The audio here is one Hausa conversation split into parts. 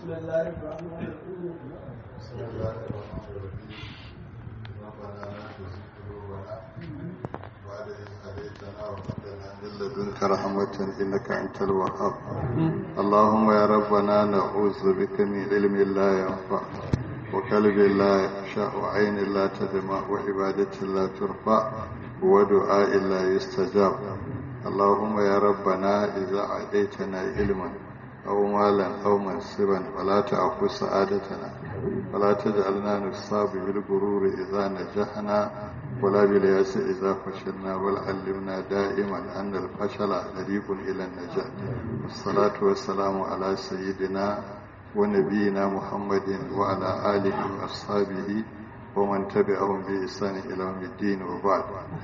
الله الرحمن الرحيم بسم الله الرحمن الرحيم ربنا لا تزغ قلوبنا بعد إذ هديتنا وهب لنا من لدنك رحمة إنك أنت الوهاب اللهم يا ربنا نعوذ بك من علم لا ينفع وقلب لا يخشع وعين لا تدمع وعبادة لا ترفع ودعاء لا يستجاب اللهم يا ربنا إذا عديتنا علما أو مالا أو منصبا ولا تأخذ سعادتنا ولا تجعلنا نصاب بالغرور إذا نجحنا ولا بالياس إذا فشلنا بل علمنا دائما أن الفشل طريق إلى النجاة والصلاة والسلام على سيدنا ونبينا محمد وعلى آله وأصحابه ومن تبعهم بإحسان إلى يوم الدين وبعد.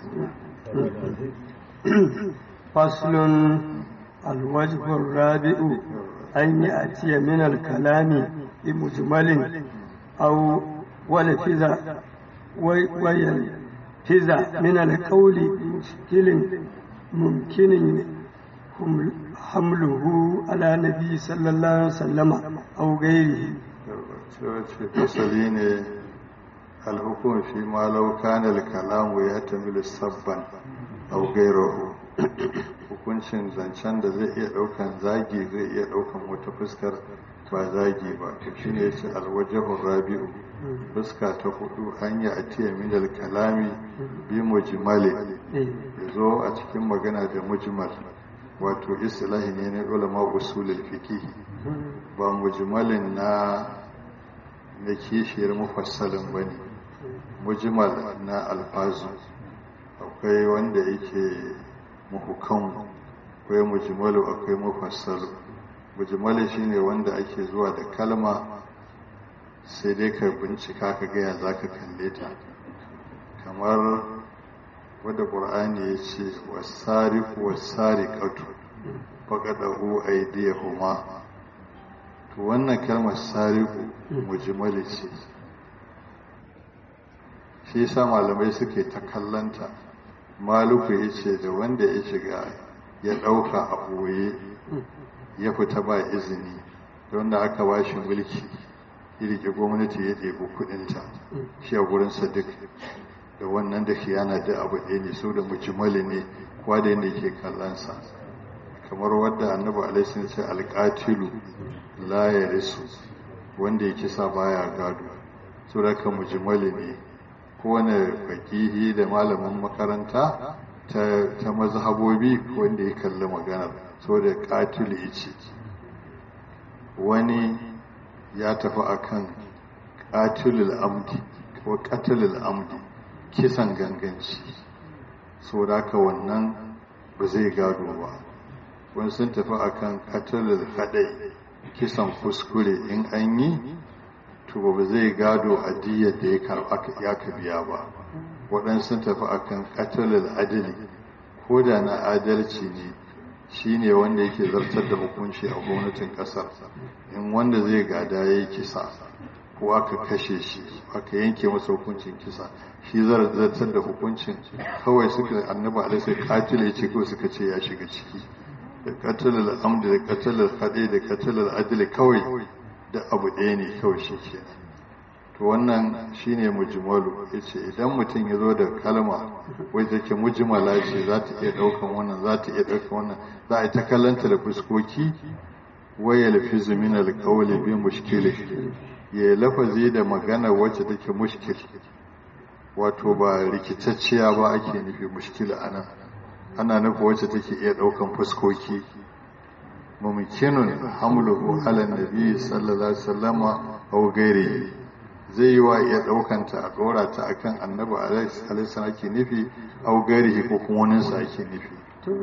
فصل الوجه الرابع أن يأتي من الكلام بمجمل أو ولفظ ويلفظ من القول بمشكل ممكن حمله على النبي صلى الله عليه وسلم أو غيره. فصلين الحكم فيما لو كان الكلام يحتمل سبا أو غيره. Hukuncin zancen da zai iya ɗaukan zagi zai iya ɗaukan wata fuskar ba zagi ba to shine yace alwajhur rabi'u fuska ta hudu hanya atiya min kalami bi mujmali yazo a cikin magana da mujmal wato islahi ne na ulama usulul fiqh ba mujmalin na kishiyar mufassalin bane mujmal na alfazu akwai wanda yake muhukam akwai mujmalu akwai mufassalu mujmali shine wanda ake zuwa da kalma sai dai ka bincika ka ga ya zaka kalle ta kamar wanda qur'ani yace wasariqu wasariqatu faqadahu aydihuma to wannan kalmar sariqu mujmali ce shi yasa malamai suke ta kallanta maluku ya ce da wanda ya shiga ya ɗauka a ɓoye ya fita ba izini da wanda aka ba shi mulki ya riƙe gwamnati ya ɗebi kuɗinta shi a gurinsa duk da wannan da yana da abu ɗaya ne so da mujimali ne kuwa da yadda ke kallonsa kamar wadda annabi alaihi ce alƙatilu la ya risu wanda ya kisa baya gado so da ka mujimali ne kowane fakihi da malamin makaranta ta mazhabobi wanda ya kalli maganar so da katili ce wani ya tafi akan katilul amdi ko katilul amdi kisan ganganci so da ka wannan ba zai gado ba wani sun tafi akan katilul hadai kisan kuskure in an yi to ba zai gado a diyar da ya ka biya ba waɗansu tafi akan katalul adali ko da na adalci ne shine wanda yake zartar da hukunci a gwamnatin ƙasar in wanda zai gada ya yi kisa ko aka kashe shi aka yanke masa hukuncin kisa shi zartar da hukuncin kawai suka annaba alaihi katil ya ce kawai suka ce ya shiga ciki da katalul amdi da katalul hadai da katalul adali kawai da abu ɗaya ne kawai shi ke to wannan shine mujmalu yace idan mutum ya zo da kalma wai take mujmala ce za ta iya ɗaukan wannan za ta iya ɗaukan wannan za a yi ta kallanta da fuskoki wai ya lafizu min alqawli bi mushkili ya lafazi da magana wacce take mushkil wato ba rikitacciya ba ake nufi mushkila anan ana nufi wacce take iya ɗaukan fuskoki mumkinun hamluhu ala nabi sallallahu alaihi wasallam aw ghairihi zai yi wa iya daukanta a dora ta akan annabi alaihi salam ake nufi aw ghairihi ko kuma wani sa ake nufi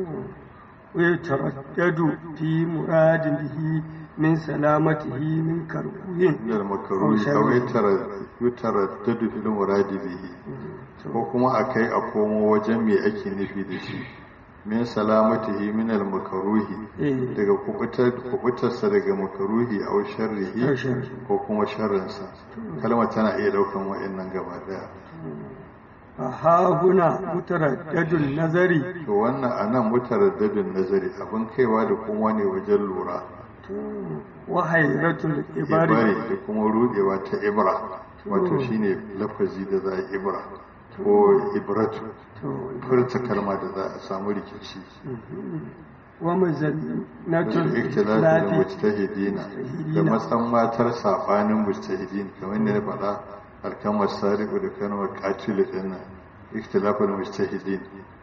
wa taraddadu fi muradin min salamatihi min karbuhin da makaruhi aw yutaraddadu fi muradi bihi ko kuma akai a komo wajen me ake nufi da shi min salamatihi min al-makaruhi daga kubutarsa daga makaruhi aw sharrihi ko kuma sharrinsa kalmar tana iya daukan wa'annan gaba daya ha huna mutaraddadun nazari to wannan anan mutaraddadun nazari abin kaiwa da kuma ne wajen lura wa hairatul ibari ibari da kuma rudewa ta ibra wato shine lafazi da za a ibra ko ibratu furta kalma da za a samu rikici wa mazannatul ikhtilafi da mujtahidina da matsan matar sabanin mujtahidin kamar ne na faɗa alkamar sariqu da kalmar qatil din nan ikhtilaful mujtahidin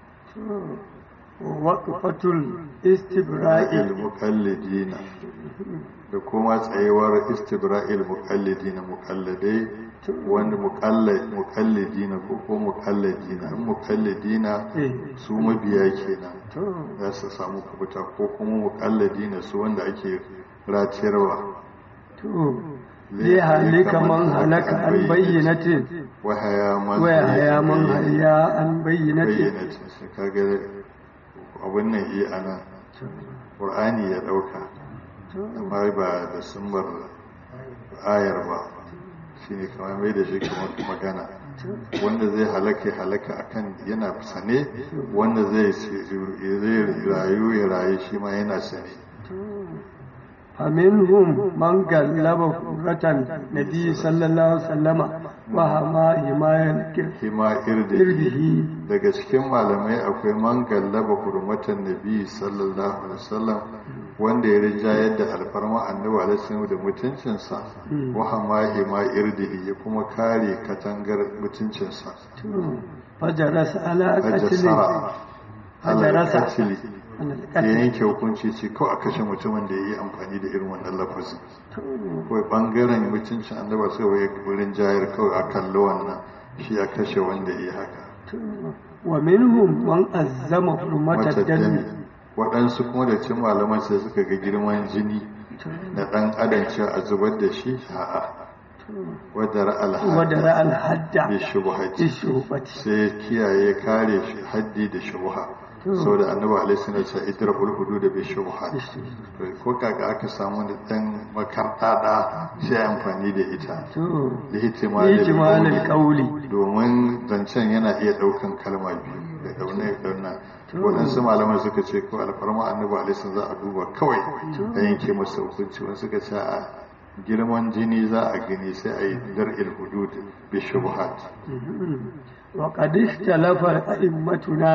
waqfatul istibra'il muqallidina da kuma tsayuwar istibra'il muqallidina muqalladai wanda muqallidina ko muqalladina in muqallidina su mabiya kenan za su samu kubuta ko kuma muqalladina su wanda ake ratiyarwa li halika man halaka an bayyinatin wa haya man haya an bayyinatin kaga abin nan yi ana qur'ani ya dauka amma ba da sumbar ayar ba shine kamar mai da shi kamar magana wanda zai halaka akan yana sane wanda zai rayu ya rayu shi ma yana sane فمنهم من قلب فرة النبي صلى الله عليه وسلم وهما hima irdihi daga cikin malamai akwai man gallaba hurmatan nabi sallallahu alaihi wasallam wanda ya rinjayar da alfarma annabi alaihi wasallam da mutuncinsa wa hama hima irdihi ya kuma kare katangar mutuncinsa fajaras ala qatli ya yanke hukunci ce kawai a kashe mutumin da ya yi amfani da irin wannan lafazin kawai bangaren mutuncin annaba sai wai wurin jayar kawai a kalli wannan shi a kashe wanda ya yi haka wa minhum man azzama hurmatar dami waɗansu kuma da cin malaman sai suka ga girman jini na ɗan adam cewa a zubar da shi a'a wadda alhadda da shubuhati sai kiyaye kare shi haddi da shubuha sau da annabi alaihi na ce idra hulhudu da bai shubuhat ko kaga aka samu da dan makarɗaɗa sai amfani da ita da hitimalin kauli domin zancen yana iya ɗaukan kalma biyu da dauna waɗansu malaman suka ce ko alfarma annabi alaihi za a duba kawai da yanke masa hukunci wani suka ce a girman jini za a gani sai a yi dar'il hudud bi shubuhat وقد اختلف أئمتنا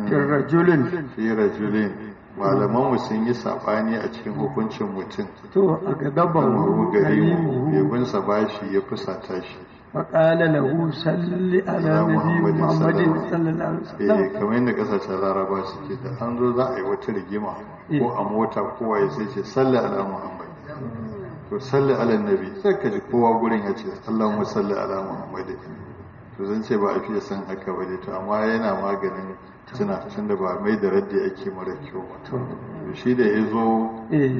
في رجل malaman mu sun yi sabani a cikin hukuncin mutum to a gaban gari sa bashi ya fusata shi faqala lahu salli ala nabi muhammadin sallallahu alaihi wasallam kamar yadda kasashen laraba suke da an zo za a yi wata rigima ko a mota kowa ya sai ce salli ala muhammad to salli ala nabi sai ka ji kowa gurin ya ce allahumma salli ala muhammadin to zan ce ba a fiye san haka ba to amma yana maganin tun da ba mai da raddi ake mara kyau ba to shi da ya zo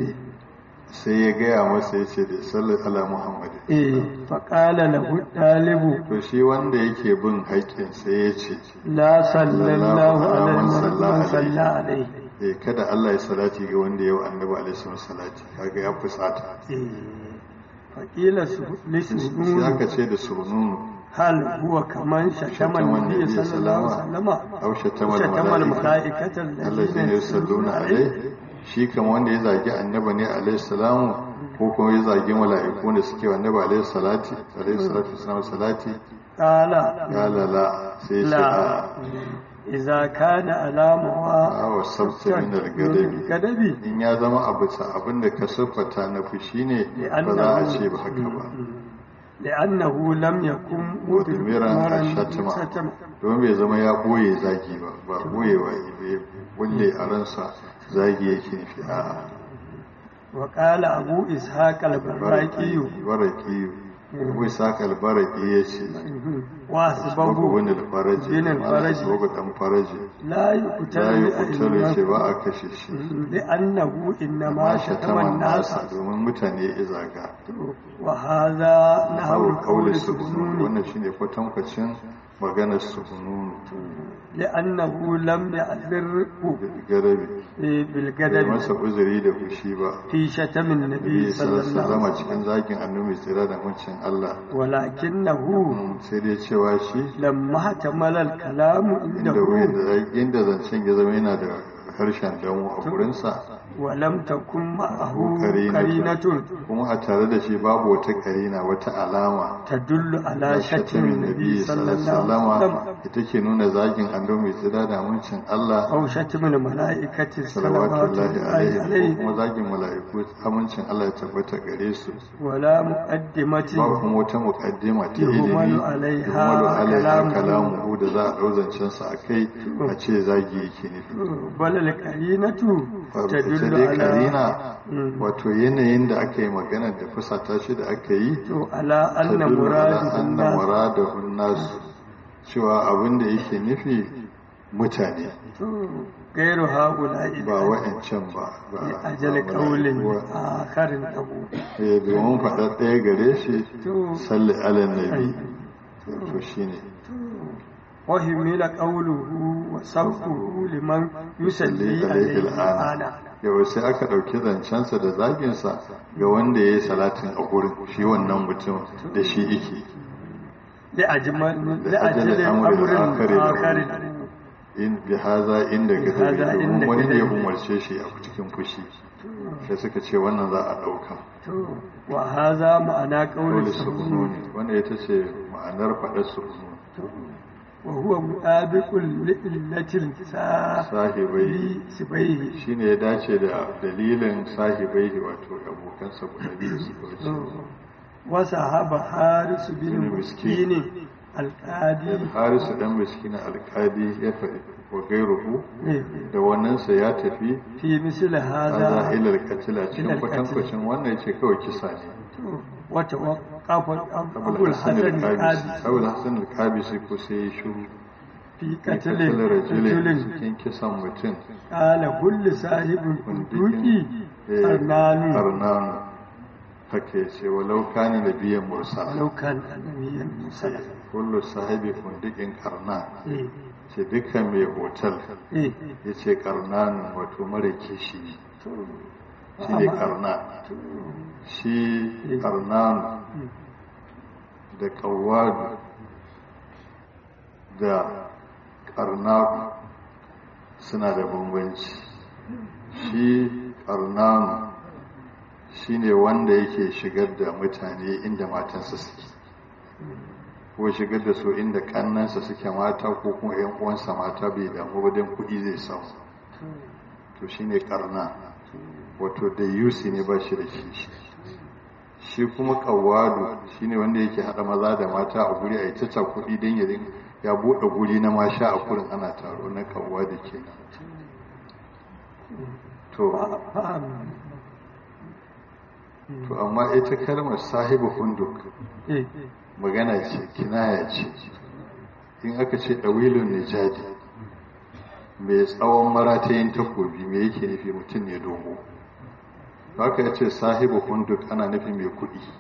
sai ya gaya masa ya ce da sallar ala muhammad faƙala lahu ɗalibu to shi wanda yake bin haƙƙin sai ya ce la sallallahu alaihi kada Allah ya salati ga wanda yau annabi alaihi salati kaga ya fusata faƙila sai aka ce da sununu هل هو كمان شتم النبي صلى الله عليه وسلم أو شتم الملائكة الذين يصلون عليه shi kama wanda ya zagi annabi ne alaihi salamu ko kuma ya zagi mala'iku da suke wa annabi alaihi salatu wasallam salati qala la sai ce idza kana alamuha wa sabta min al-gadabi in ya zama abinda ka siffata na fushi ne ba za a ce ba haka ba لأنه لم يكن مدمرا الشتم domin bai zama ya boye zagi ba boyewa wanda a ransa zagi yake nufi a'a وقال أبو إسحاق البراقي abu ishaq al-baraki ya ce واسبه wani alfaraji asbabu dan faraji لا ya yi kutar ce ba a kashe shi لأنه إنما شتم الناس domin mutane ya zaga وهذا نحو قول suhunun wannan shine kwatankwacin maganar suhunun لأنه لم يعذره بالغضب masa uzuri da fushi ba في شتم النبي صلى الله عليه وسلم cikin zakin annabi tsira da muncin Allah ولكنه sai dai cewa shi لما احتمل الكلام عنده inda zancen ya zama yana da harshen damu a gurinsa walam takun ma'ahu qarinatun kuma a tare da shi babu wata karina wata alama tadullu ala shatimin nabi sallallahu alaihi wasallam ita ke nuna zagin annabi mai tsira da amincin Allah aw shatimin malaikati salawatullahi alaihi ko kuma zagin mala'iku amincin Allah ya tabbata gare su wala muqaddimati ba kuma wata muqaddima ta ilimi alaiha kalamu da za a dauzancin sa akai a ce zagi yake nufi balal qarinatu tadullu ala karina wato yanayin da aka yi magana da fusata shi da aka yi to ala anna muradun nasu cewa abin da yake nufi mutane gairu haula'i ba wa'ancan ba ajal qaulin akharin abu domin faɗa ɗaya gare shi salli ala nabi to shine wahimila qawluhu wa sabquhu liman yusalli alayhi al'ana yau sai aka ɗauki zancensa da zaginsa ga wanda ya yi salatin a gurin shi wannan mutum da shi yake da ajalin amurin akarin in bi haza inda ga wani ne ya umarce shi a cikin fushi sai suka ce wannan za a ɗauka wa haza ma'ana ƙaunar suhununi wanda ita ce ma'anar faɗar suhununi وهو مطابق لعلة صاحبيه سبيه shine ya dace da dalilin sahibaihi wato abokansa guda biyu su وصحاب حارس بن مسكين القاضي حارس dan miskin alqadi ya faɗi wa gairuhu da wannan sa ya tafi fi misal hada ila alqatila cikin kwatankwacin wannan yace kawai kisa ne wata waqafa abul hasan al-qabi sai ko sai shuru fi qatlin rajulin cikin kisan mutum qala kullu sahibin duki arnanu haka ce walau kana nabiyyan mursala walau kana nabiyyan mursala kullu sahibi fundikin karna ce dukkan mai hotel ya ce karnan wato mara kishi shi ne karna shi karnan da kawadu da karnaku suna da bambanci shi karnanu shi ne wanda yake shigar da mutane inda matansa suke ko shigar da su inda kannansa suke mata ko kuma yan uwansa mata bai damu ba don kuɗi zai samu to shi ne karna wato da yusi ne ba shi da shi kuma kawadu shi ne wanda yake haɗa maza da mata a guri a yi ta kuɗi don ya buɗe guri na masha a kurin ana taro na kawadu kenan to amma ita kalmar sahibu hunduk magana ce kinaya ce in aka ce ɗawilun nijadi mai tsawon maratayin takobi mai yake nufi mutum ne dogo haka ya ce sahibu hunduk ana nufi mai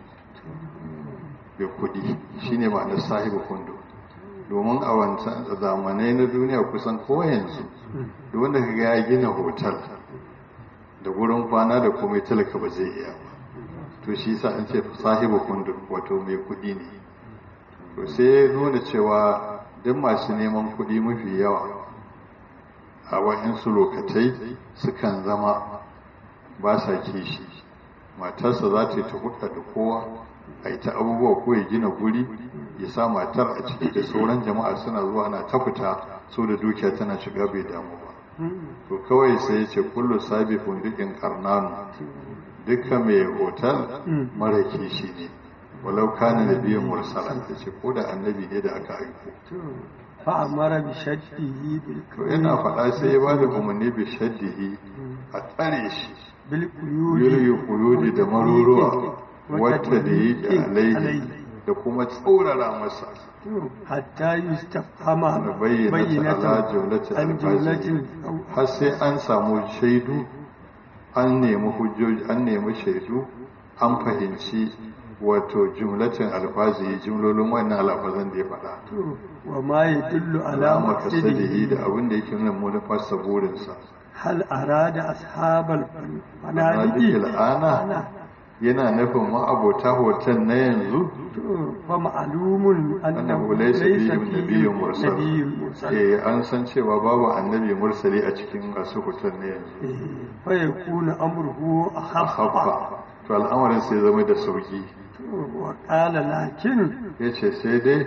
kuɗi shine ma'anar sahibu hunduk domin a wancan zamanai na duniya kusan ko yanzu da wanda ka ga ya gina hotel da gurin kwana da komai talaka ba zai iya ba to shi sa an ce sahibu kundu wato mai kudi ne to sai nuna cewa duk masu neman kudi mafi yawa a wa'insu lokatai sukan zama ba sa kishi matarsa za ta yi ta hudda da kowa a yi ta abubuwa ko ya gina guri ya sa matar a ciki da sauran jama'a suna zuwa na ta fita so da dukiya tana shiga bai damu ba to kawai sai ya ce kullu sabi fundikin karnanu duka mai hotel mara kishi ne walau kana nabiyyun mursala ta ce ko da annabi ne da aka aiko fa amara bi shaddihi to yana faɗa sai ya bada umarni bi shaddihi a tsare shi bil quyudi da maruruwa wata da yake alaihi da kuma tsaurara masa hatta yustafhama bayyinata an jumlatin har sai an samu shaidu an nemi hujjoji an nemi shaidu an fahimci wato jumlatin alfazi jumlolin wannan alfazan da ya faɗa wa ma yadullu ala maqsadihi da abin da yake nuna manufarsa burinsa hal arada ashabal fanadiqi al'ana yana nufin ma'abota hoton na yanzu fa ma'lumun annahu laysa fihim nabiyyun mursal an san cewa babu annabi mursali a cikin masu hoton na yanzu fa yakunu amruhu akhaffa to al'amarin sai zama da sauki wa qala lakin yace sai dai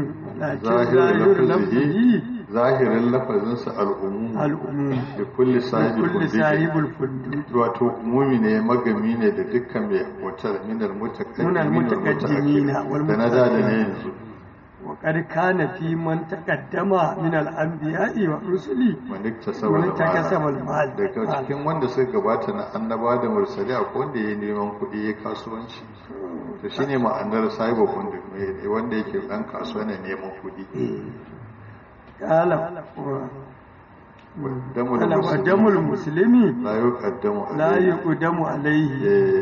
zahirin lafazinsa al'umum da kulli sahibul fundi wato umumi ne magami ne da dukkan mai hotar minar mutakaddimina da na da na yanzu wa qad kana fi man taqaddama min al-anbiya'i wa rusuli man iktasaba al-mal daga cikin wanda suka gabata na annaba da mursali akwai wanda ya neman kuɗi ya kasuwanci to shine ma'anar sahibul fundi wanda yake dan kasuwa ne neman kuɗi قال ودم المسلم لا يقدم عليه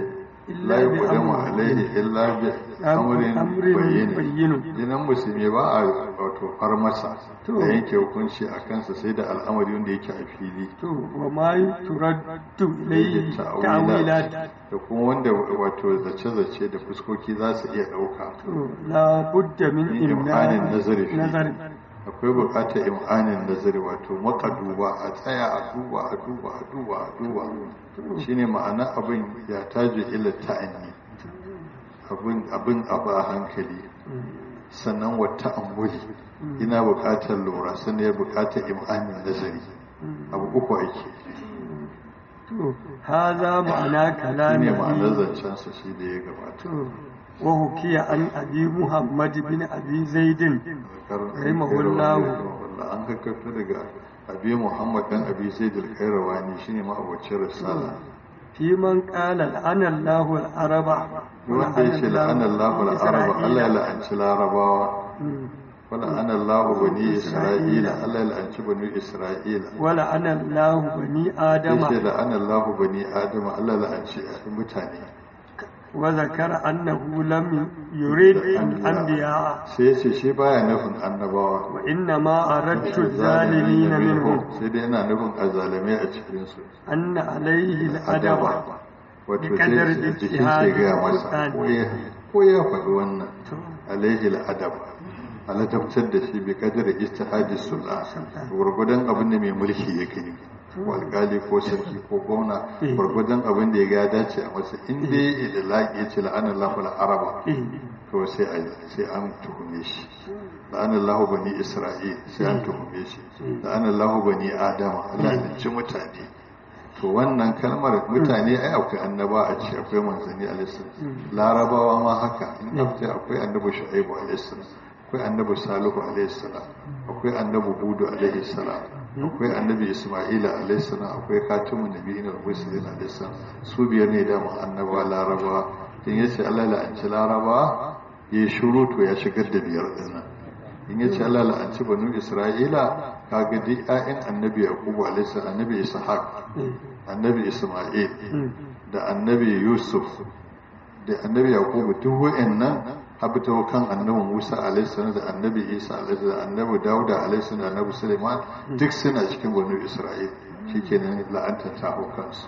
إلا بأمر بين jinan musulmi ba a wato far masa da yanke hukunci a kansa sai da al'amari wanda yake a fili wa ma turaddu ilayhi ta'wilat da kuma wanda wato zace da fuskoki za su iya dauka la budda min imanin nazari akwai bukatar imanin nazari wato makaduba a tsaya a duba shine ma'ana abin ya taji ila ta'anni abin abu a hankali sannan wata ambuli ina bukatar lura sannan ya bukatar imanin nazari abu uku ake haza ma'ana kalami ne ma'anar zancensa shi da ya gabata وحكي عن أبي محمد بن أبي زيد رحمه الله an kakkafa daga abi muhammad dan abi zaid al-qayrawani shine ma abocin risala fi man qala la'ana Allahu al-araba wanda yace la'ana Allahu al-araba Allah ya la'anci larabawa wala ana Allahu bani isra'ila Allah ya la'anci bani isra'ila wala ana Allahu bani adama yace la'ana Allahu bani adama Allah ya la'anci mutane وذكر أنه لم يريد الأنبياء سيسي شي بايا نفن النبوة وإنما أردت الظالمين منهم سيدنا نفن الظالمين أجفرينسو أن عليه الأدب بقدر الاجتهاد والقرآن ويا فدوانا عليه الأدب على تبتد شي بقدر اجتهاد السلطان ورغدان أبن من ملكي يكني ko alkali ko sarki ko gwamna gwargwadon abin da ya ga dace a masa inda ya da laƙi ya ce la'anar lahu araba to sai an tuhume shi la'anar lahu bani isra'il sai an tuhume shi la'anar lahu bani adama Allah ya ci mutane to wannan kalmar mutane ai akwai annaba a ce akwai manzanni alaihi larabawa ma haka in akwai annabi shu'aibu alaihi akwai annabi salihu alaihi salam akwai annabi hudu alaihi salam akwai annabi isma'ila alaihi salam akwai katimun nabiyyin al-mursalin alaihi salam su biyar ne da annaba laraba in yace Allah la'anci laraba ya shiru to ya shigar da biyar dinnan in yace Allah la'anci banu isra'ila kaga duk ayyan annabi yaqubu alaihi salam annabi ishaq annabi isma'il da annabi yusuf da annabi yaqubu duk wa'annan habita kan annabi Musa alaihi salam da annabi Isa alaihi da annabi Dawuda alaihi salam da annabi Sulaiman duk suna cikin banu Isra'il shikenan la'anta ta hukansu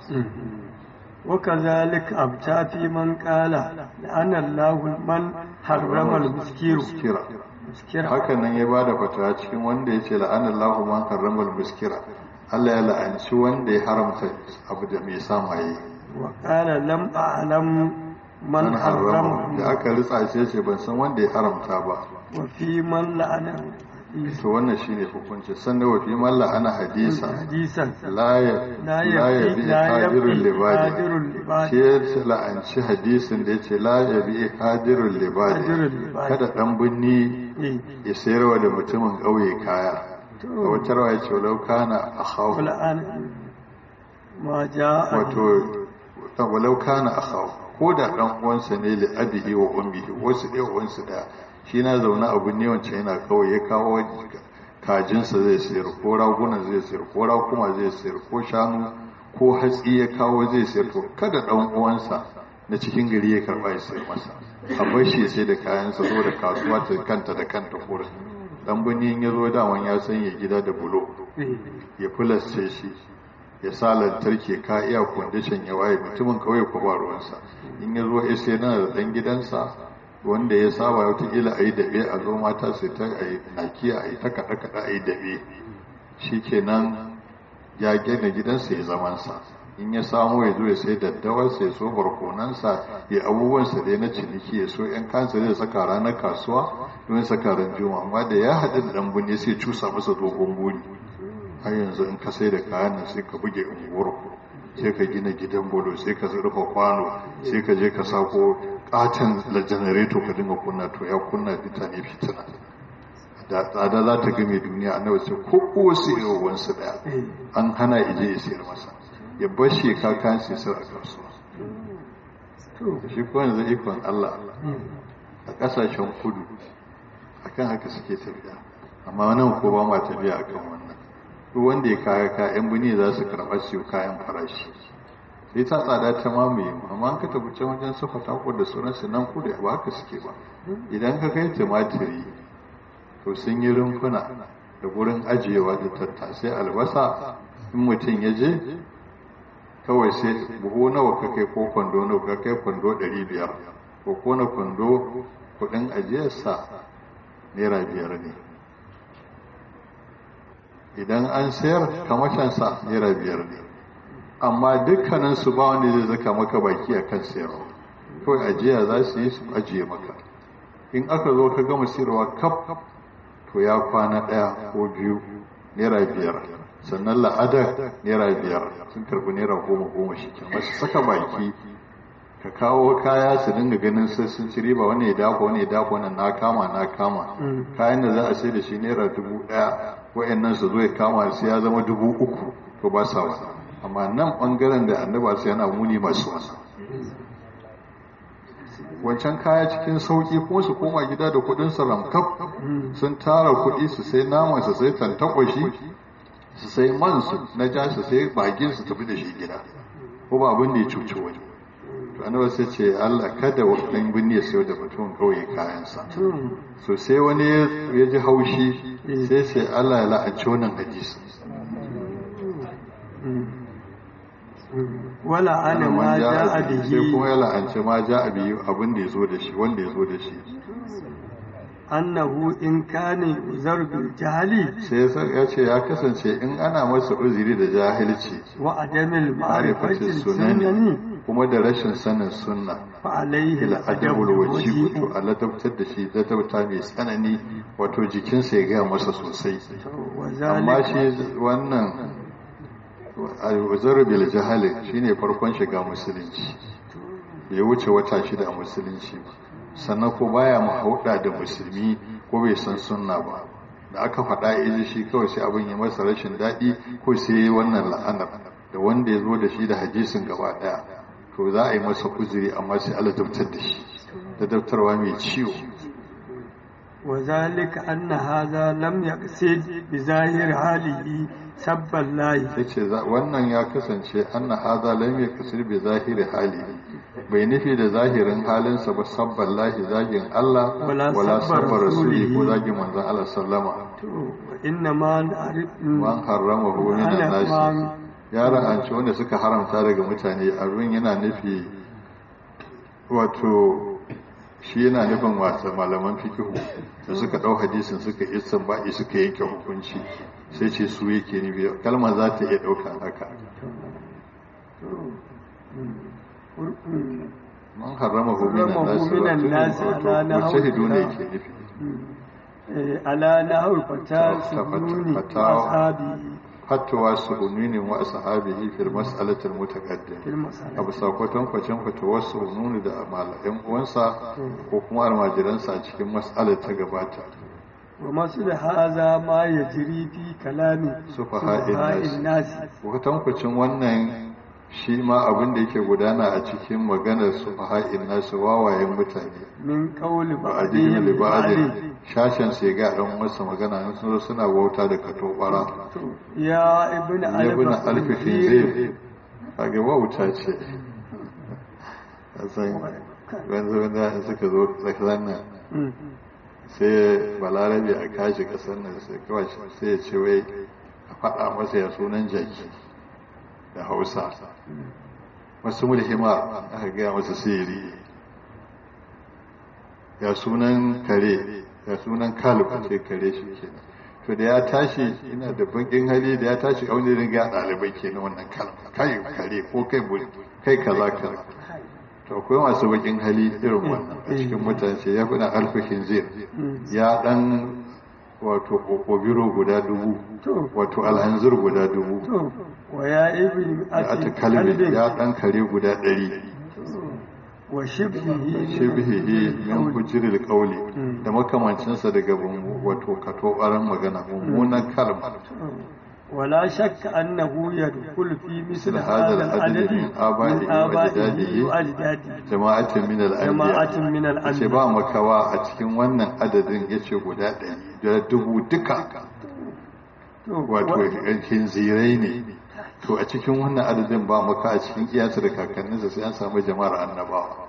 وكذلك أبتا في من قال لأن الله من حرم المسكير haka nan ya bada fatawa cikin wanda yace la'ana Allahu man harrama al-muskira Allah ya la'anci wanda ya haramta abu da mai samaye wa qala lam a'lam man harrama da aka ritsa shi ce ban san wanda ya haramta ba wa fi man la'ana to wannan shine hukunci sannan wa fi man la'ana hadisan la ya bi hadirul libadi shi la'anci hadisin da yace la ya bi hadirul libadi kada dan binni ya sayarwa da mutumin kauye kaya a wata rawa yace walau kana akhaw ma jaa wato walau kana akhaw ko da dan uwansa ne li abihi wa ummihi wasu ɗaya uwansu da shi na zaune abu ne wancan yana kawai ya kawo kajinsa zai sayar ko ragunan zai sayar ko rakuma zai sayar ko shanu ko hatsi ya kawo zai sayar to kada dan uwansa na cikin gari ya karba ya sayar masa a bar shi sai da kayansa zo da kasuwa ta kanta da kanta kurin dan bani ya zo daman ya sanya gida da bulo ya fulasce shi ya sa lantarki ka iya kwandishin ya waye mutumin kawai ko ba ruwansa in ya zo ya sai na da ɗan gidansa wanda ya saba wataƙila a yi daɓe a zo mata sai ta a yi nakiya a yi ta kaɗa-kaɗa a yi daɓe shi kenan ya gina gidansa ya zamansa in ya samu ya zo ya sai daddawarsa ya so barkonansa ya abubuwansa dai na ciniki ya so yan kansa zai saka ranar kasuwa don saka ran juma amma da ya haɗu da ɗan bunne sai cusa masa dogon buri har yanzu in ka sai da kayan nan sai ka buge unguwarku sai ka gina gidan bolo sai ka rufe kwano sai ka je ka sako katon da janareto ka dinga kunna to ya kunna fitina da tsada za ta game duniya annabi sai ko wasu yawansu daya an hana ije ya sayar masa ya bar shi kakan sai a kasuwa shi ko yanzu ikon Allah a kasashen kudu akan haka suke tafiya amma nan ko ba ma tafiya akan wannan duk wanda ya kaya kayan buni za su karɓa su kayan farashi sai ta tsada ta mamaye amma an ka tafi can wajen su fatako da sauransu nan kudu ba haka suke ba idan ka kai tumatiri to sun yi rumfuna da gurin ajiyewa da tattasai albasa in mutum ya je kawai sai buhu nawa ka kai ko kwando nawa ka kai kwando 500 ko kona kwando kudin ajiyarsa naira 5 ne idan an sayar kamashinsa naira 5 ne amma dukkaninsu ba wanda zai zaka maka baki a kan sayarwa kawai ajiya za su yi su ajiye maka in aka zo ka gama sayarwa kaf to ya kwana 1 ko 2 naira 5 sannan la'adar naira 5 sun karbi naira 10 shi ke masu saka baki ka kawo kaya su dinga ganin sai sun ci riba wani ya dako wani ya dako wannan na kama kayan da za a sai da shi naira 1000 wa'annan su zo ya kama sai ya zama 3000 to ba sa wasa amma nan bangaren da annaba sai yana muni masu wasa wancan kaya cikin sauki kuma su koma gida da kudin su ramkaf sun tara kudi su sai naman su sai tantakwashi su sai man su na ja su sai bagin su tafi da shi gida ko ba abin da ya cuci wani to annaba sai ce Allah kada wannan binne ya sayo da mutum kawai kayansa so sai wani ya ji haushi sai Allah ya la'anci wannan hadisi wala ana ma ja'a bihi sai kuma ya la'anci ma ja'a bihi abin da yazo da shi wanda yazo da shi annahu in kana zarbil jahili sai ya ce ya kasance in ana masa uzuri da jahilci wa adamil ma'rifati sunani kuma da rashin sanin sunna fa alaihi al-adabul wajib to Allah tabbatar da shi da tabbata mai tsanani wato jikinsa ya ga masa sosai amma shi wannan al-wazar bil jahali shine farkon shiga musulunci bai wuce wata 6 a musulunci ba sannan ko baya mahauda da musulmi ko bai san sunna ba da aka faɗa izi shi kawai sai abin ya masa rashin daɗi ko sai wannan la'anar da wanda ya zo da shi da hadisin gaba ɗaya to za a yi masa uzuri amma sai Allah dabtar da shi da dabtarwa mai ciwo وذلك أن هذا لم يقصد بظاهر حاله سب الله yace wannan ya kasance anna hadha lam yakasir bi zahiri halihi bai nufi da zahirin halinsa ba sabballahi zagin Allah wala sabbar rasuli ko zagin manzon Allah sallama inna ma man harramahu min an-nas ya ra'anci wanda suka haramta daga mutane abin yana nufi wato shi yana nufin wasa malaman fikihu da suka ɗau hadisin suka isan ba'i suka yanke hukunci sai ce su yake ni biyu kalmar za ta iya ɗaukan haka man harrama huminan nasi wace hidu ne ke nufi ala na haifata su nuni ashabi fatawa suhununin wa ashabihi fil mas'alatil mutaqaddim abu sakwatan kwacin fatawa suhununi da malayan uwansa ko kuma almajiransa a cikin mas'alar ta gabata wa masu da haza ma yajri fi kalami sufaha'in nasi kwatan kwacin wannan shi ma abin da yake gudana a cikin maganar sufaha'in nasi wawayen mutane min qawli ba'dihim li ba'din shashen sai ga dan masa magana sun suna wauta da katobara ya ibn alfifin zai kage wauta ce san wanda suka zo tsakanin nan sai balarabe a kashi kasar nan sai kawai sai ya ce wai a faɗa masa ya sunan jaki da Hausa wasu mulhima aka gaya masa sihiri ya sunan kare ya sunan kalb ce kare shi kenan to da ya tashi ina da bakin hali da ya tashi aure riga ɗalibai kenan wannan kalb kai kare ko kai buri kai kaza kaza to akwai masu bakin hali irin wannan a cikin mutane ya fi na alfahin zai ya dan wato kokobiro guda 1000 wato alhanzir guda 1000 wa ya ibn ata kalbi ya dan kare guda 100 wa shibhihi min hujril qawli da makamancinsa daga wato katobaran magana mummunan kalma ولا شك أنه يدخل في مثل هذا العدد من آبائه وأجداده جماعة من الأنبياء ce ba makawa a cikin wannan adadin yace guda 100 duka wato yankin zirai ne to a cikin wannan adadin ba maka a cikin iyasu da kakanninsa sai an samu jama'ar annabawa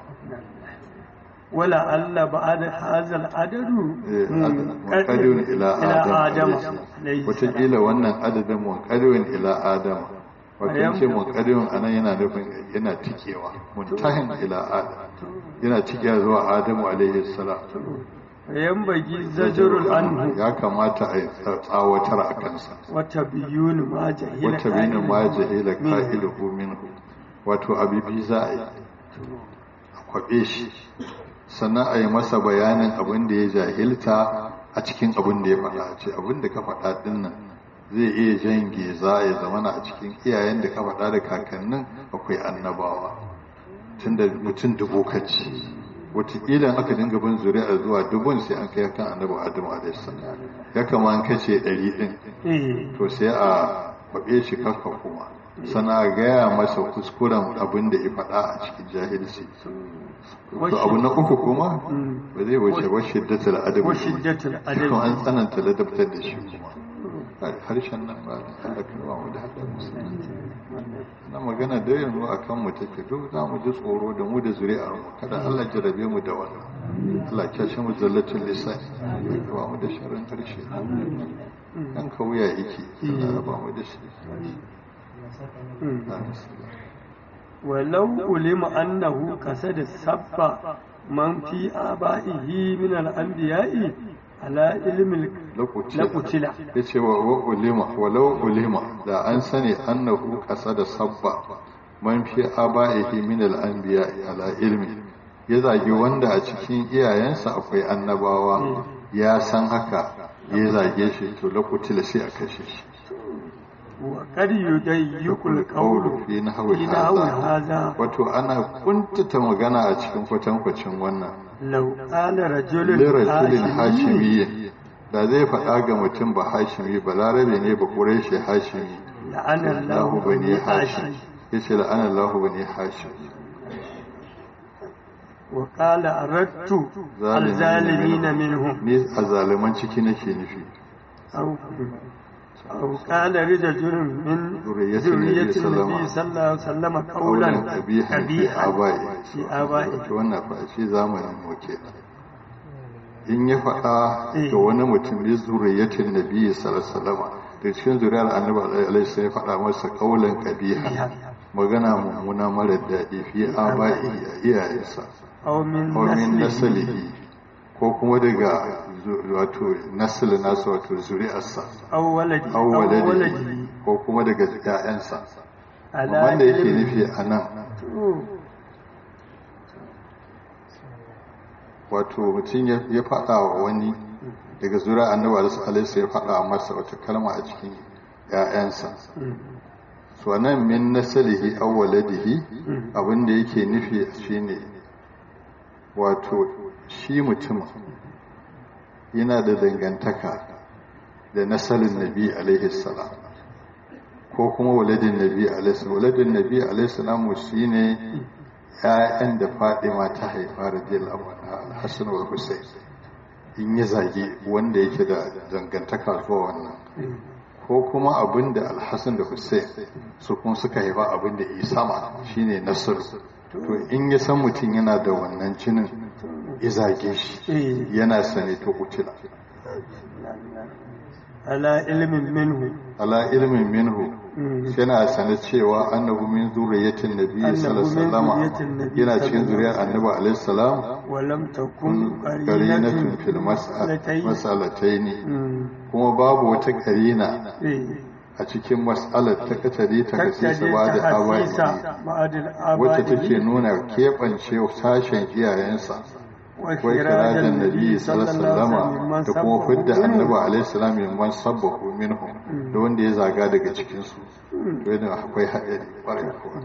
ولا ألا بعد هذا العدد منقدر إلى آدم وتقيل wannan adadin munqadirun ila Adam wato ce munqadirun anan yana nufin yana tikewa muntahin ila Adam yana tikewa zuwa Adamu alaihi salam yambagi zajrul anhu ya kamata a tsawatar a kansa wata biyun ma jahila qailuhu minhu wato abibi za a yi kwabe shi sannan a yi masa bayanin abin da ya jahilta a cikin abin da ya faɗa ce abin da ka faɗa ɗin nan zai iya jan geza ya zamana a cikin iyayen da ka faɗa da kakannin akwai annabawa tun da mutum 1000 kaci wataƙila aka dinga bin zuri'a zuwa 1000 sai an kai kan annabi adamu alaihissalam ya kama an kace 100 ɗin to sai a kwaɓe shi kakka kuma sana gaya masa kuskuren abin da ya faɗa a cikin jahilci to abu na uku kuma ba zai wuce wa shiddatul adabi kuma an tsananta ladabtar da shi kuma harshen nan ba Allah karba mu da hadin musulunci na magana da yanzu akan mu take duk za mu ji tsoro da mu da zuri'ar mu kada Allah jarabe mu da wannan Allah ya kashe mu zallatul lisan ya karba mu da sharrin harshe kan ka wuya yake Allah ya ba mu da shi ولو علم أنه قصد السب من في آبائه من الأنبياء على علم لقتل yace wa ulima walau ulima da an sani annahu qasada sabba man fi abaihi min al-anbiya ala ilmi ya zagi wanda a cikin iyayensa akwai annabawa ya san haka ya zage shi to laqutila sai a kashe shi وقد يضيق القول في نحو هذا wato ana kuntata magana a cikin kwatankwacin wannan law qala rajulun hashimiyya da zai faɗa ga mutum ba hashimi ba larabe ne ba quraishi hashimi la'ana Allahu bani hashim yace la'ana Allahu bani hashim wa qala aradtu al-zalimin minhum ni azaliman ciki nake nufi أو قال رجل من ذرية النبي صلى الله عليه وسلم قولا قبيحا في آبائه wannan fa shi zamanin mu kenan in ya faɗa ga wani mutum ne zuriyatin nabi sallallahu alaihi wasallam da cikin zuriyar annabi alaihi sai ya faɗa masa qaulan qabiha magana mummuna mara daɗi fi aba'i iyayensa aw min naslihi ko kuma daga wato nasl nasu wato zuri'arsa awwaladi ko kuma daga ƴaƴansa wanda yake nufi anan wato mutum ya faɗa wa wani daga zuri'ar annabi alaihi ya faɗa masa wata kalma a cikin ƴaƴansa so nan min naslihi awwaladihi abinda yake nufi shine wato shi mutum yana da dangantaka da nasalin nabi alaihi salam ko kuma waladin nabi alaihi salam waladin nabi alaihi salam shine ƴaƴan da Fadima ta haifa radiyallahu anha al-Hasan wal Husayn in ya zage wanda yake da dangantaka zuwa wannan ko kuma abinda al-Hasan da Husayn su kuma suka haifa abinda Isa ma shine Nasr to in ya san mutum yana da wannan jinin ya zage shi yana sane to kutila ala ilmin minhu yana sanar cewa annabi min zuriyatin nabi sallallahu alaihi wasallam yana cikin zuriyar annabi alaihi salam walam takun qarinatun fil mas'alataini kuma babu wata qarina a cikin mas'alar ta katare ta kasisa ba da abai wacce take nuna keɓance sashen iyayensa wai kirajin nabi sallallahu da kuma fidda annabi alaihi salam man sabbahu minhum da wanda ya zaga daga cikin su to yana akwai haɗari ƙwarai kuwa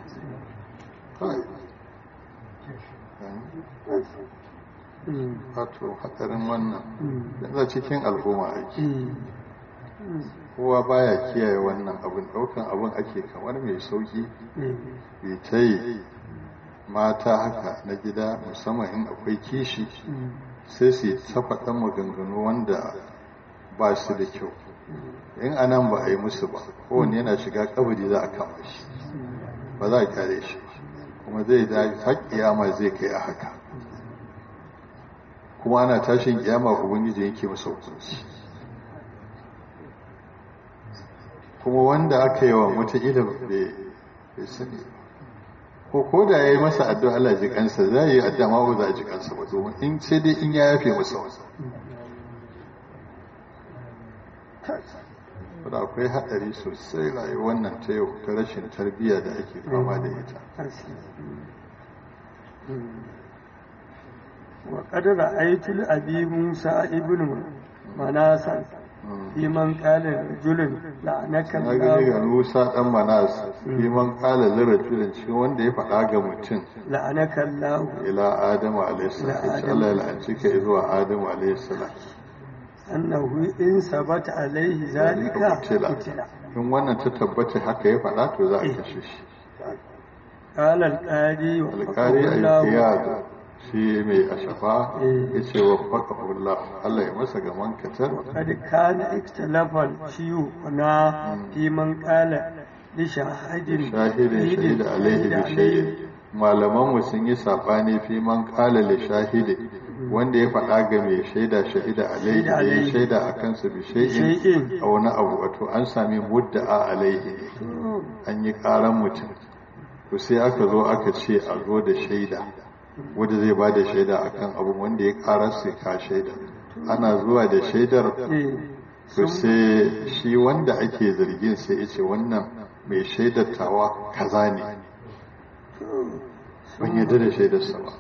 wato haɗarin wannan yanzu cikin al'umma ake kowa baya kiyaye wannan abin ɗaukan abin ake kamar mai sauki bai ta yi mata haka na gida musamman in akwai kishi sai su yi tafaɗan maganganu wanda ba su da kyau in anan ba a yi musu ba kowane yana shiga kabari za a kama shi ba za a kyale shi kuma zai da har kiyama zai kai a haka kuma ana tashin kiyama ubangiji yake masa hukunci kuma wanda aka yi wa wata ilimin bai sani ko da ya yi masa addu'a Allah ji kansa za yi addu'a ma ba za a ji kansa ba domin in sai dai in ya yafe masa wasu wadda akwai haɗari sosai rayuwar nan ta yau ta rashin tarbiyya da ake fama da ita wa ƙadara aitul abi musa ibn manasan liman ƙalar rajulun la'anakan na gani ga musa ɗan manas liman ƙalar rajulun cikin wanda ya faɗa ga mutum la'anakan lahu ila adamu alaihissalam ya ce Allah ya la'anci ka zuwa adamu alaihissalam annahu in sabata alaihi zalika qutila in wannan ta tabbata haka ya faɗa to za a kashe shi qala al-qadi wa al-qadi al-qiyad shi mai ashafa ya ce wa faƙahullah Allah ya masa gaman katar kad kana iktilafal shiyu na fi man qala li shahidin shahida alaihi bi shay'in malaman mu sun yi sabani fi man qala li shahidi wanda ya faɗa ga mai shaida shahida alaihi da ya shaida akan su bi shay'in a wani abu wato an sami mudda'a alaihi an yi ƙaran mutum to sai aka zo aka ce a zo da shaida wanda zai ba da shaida akan abu wanda ya ƙara sai ka shaida ana zuwa da shaidar to sai shi wanda ake zargin sai ya ce wannan mai shaidar tawa kaza ne ban yadda da shaidarsa ba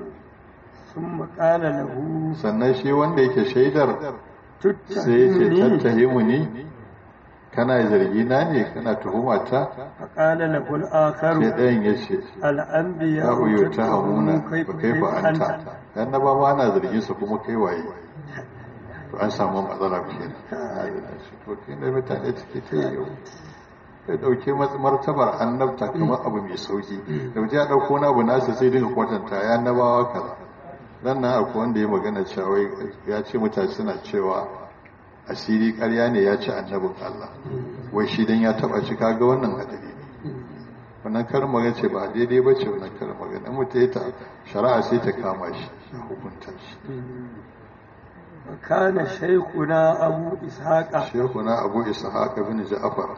sannan shi wanda yake shaidar sai ya ce tattahimu ni kana zargi na ne kana tuhuma ta faqala lahu al-akharu sai ɗayan ya ce al-anbiya ya uyu ta hamuna ba kai ba anta dan na ba ma ana zargin su kuma kai waye to an samu matsala kenan to kin da mutane take ta yau sai dauke martabar annabta kamar abu mai sauki da ya dauko na abu nasa sai dinga kwatanta ya annabawa kaza dan nan akwai wanda ya magana cewa ya ce mutane suna cewa asiri ƙarya ne ya ci annabin Allah wai shi dan ya taba shi kaga wannan hadari wannan karin magana ce ba daidai ba ce wannan karin magana mutum ya ta shari'a sai ta kama shi a hukunta shi kana shaykhuna abu ishaqa ibn ja'far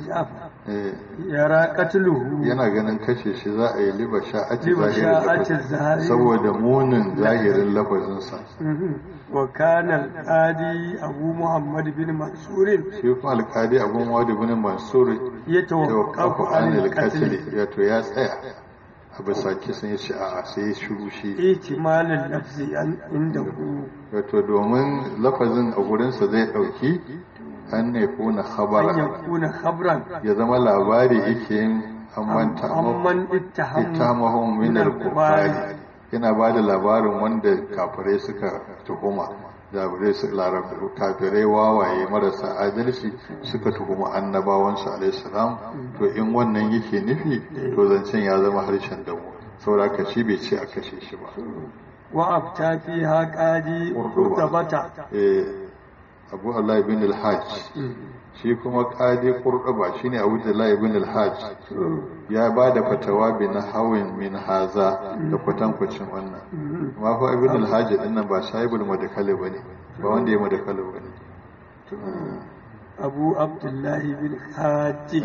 yara qatluhu yana ganin kashe shi za a yi liba sha'ati zahiri saboda munin zahirin lafazin sa wa kana al-qadi abu muhammad bin mansur shi kuma al-qadi abu muhammad bin mansur ya tawaqqafu an al-qatl ya to ya tsaya a bisa kisan ya ce a sai ya shiru shi ihtimalin lafzi inda ku wato domin lafazin a gurinsa zai ɗauki an ne kuna khabaran ya zama labari yake yin amman ittamahum min al-kufari yana ba da labarin wanda kafirai suka tuhuma kafirai wawaye marasa adalci suka tuhuma annabawansu alaihissalam to in wannan yake nufi to zancen ya zama harshen damu saboda ka shi bai ce a kashe shi ba wa afta fi haqadi qurtabata abu Allah ibn al-hajj shi kuma qadi qurtaba shine abu Allah ibn al-hajj ya ba da fatawa bi nahawin min haza da kwatankwacin wannan amma fa ibn al-hajj din nan ba sahibul madakali bane ba wanda ya madakali bane أبو عبد الله بن حاج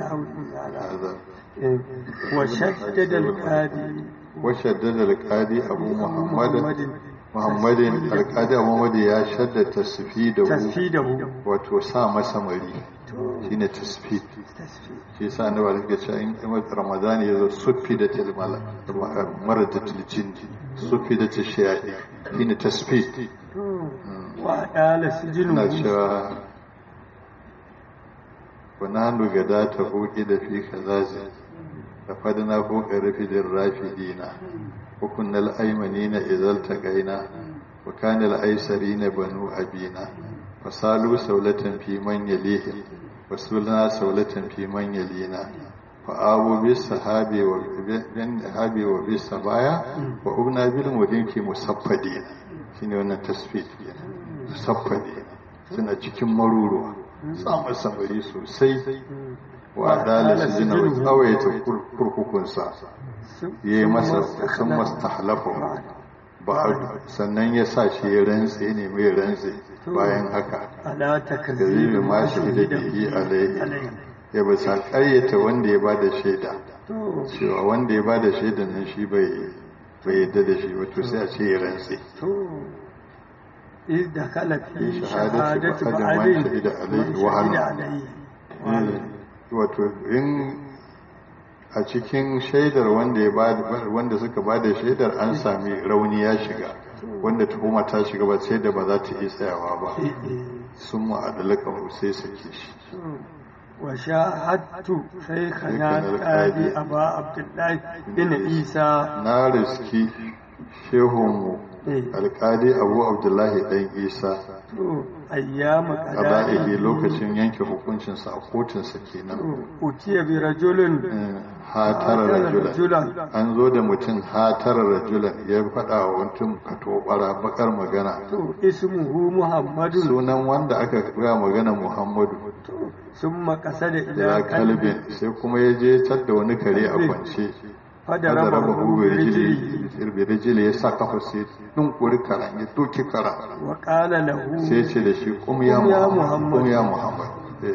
وشدد القاضي أبو محمد القاضي أبو محمد يا شدد تسفيده وتوسام سمري shine tasfid shi yasa annabi alaihi wasallam in Ramadan ya zo suffidatil maradatul jinn suffidatil shayatin shine tasfid wa ala sijinu na cewa ونحن غداة فوقد في خزاز فقدنا فوق رفد الرافدين وكنا الأيمنين إذا التقينا وكان الأيسرين بنو أبينا فصالوا سولة في من يليهم وسولنا سولة في من يلينا فآووا بالصحاب وبالصبايا وأبنا بالمدينك مصفدين شنو وانا تسفيد مصفدين سنة cikin maruruwa samun samari sosai wa dalilin jinar tsawaita kurkukunsa ya yi masa sun mastahlafa ba sannan ya sa shi ya rantse ne mai rantse bayan haka da zai ma shi da bihi alaihi ya ba sa ƙaryata wanda ya ba da shaida cewa wanda ya ba da shaida nan shi bai yadda da shi wato sai a ce ya rantse إذ دخل في شهادة بعد عليه wato in a cikin shaidar wanda suka ba da shaidar an sami rauni ya shiga wanda tuhuma ta shiga ba sai da ba za ta iya tsayawa ba sun ma'adalaka sai sake shi wa shahadtu shaykhana al-qadi aba abdullahi bin isa na riski shehunmu alƙali abu abdullahi ɗan isa ayyama qada'ihi lokacin yanke hukuncinsa a kotunsa kenan utiya bi rajulin hatara rajulan an zo da mutum hatara rajulan ya faɗa wa mutum katobara bakar magana ismuhu muhammadu sunan wanda aka ga magana muhammadu summa qasada ila kalbin sai kuma ya je tadda wani kare a kwance fadarabahu bi rijli ya sa kafa sai dunkuri karan ya doki kara wa qala lahu sai ce da shi qum ya muhammad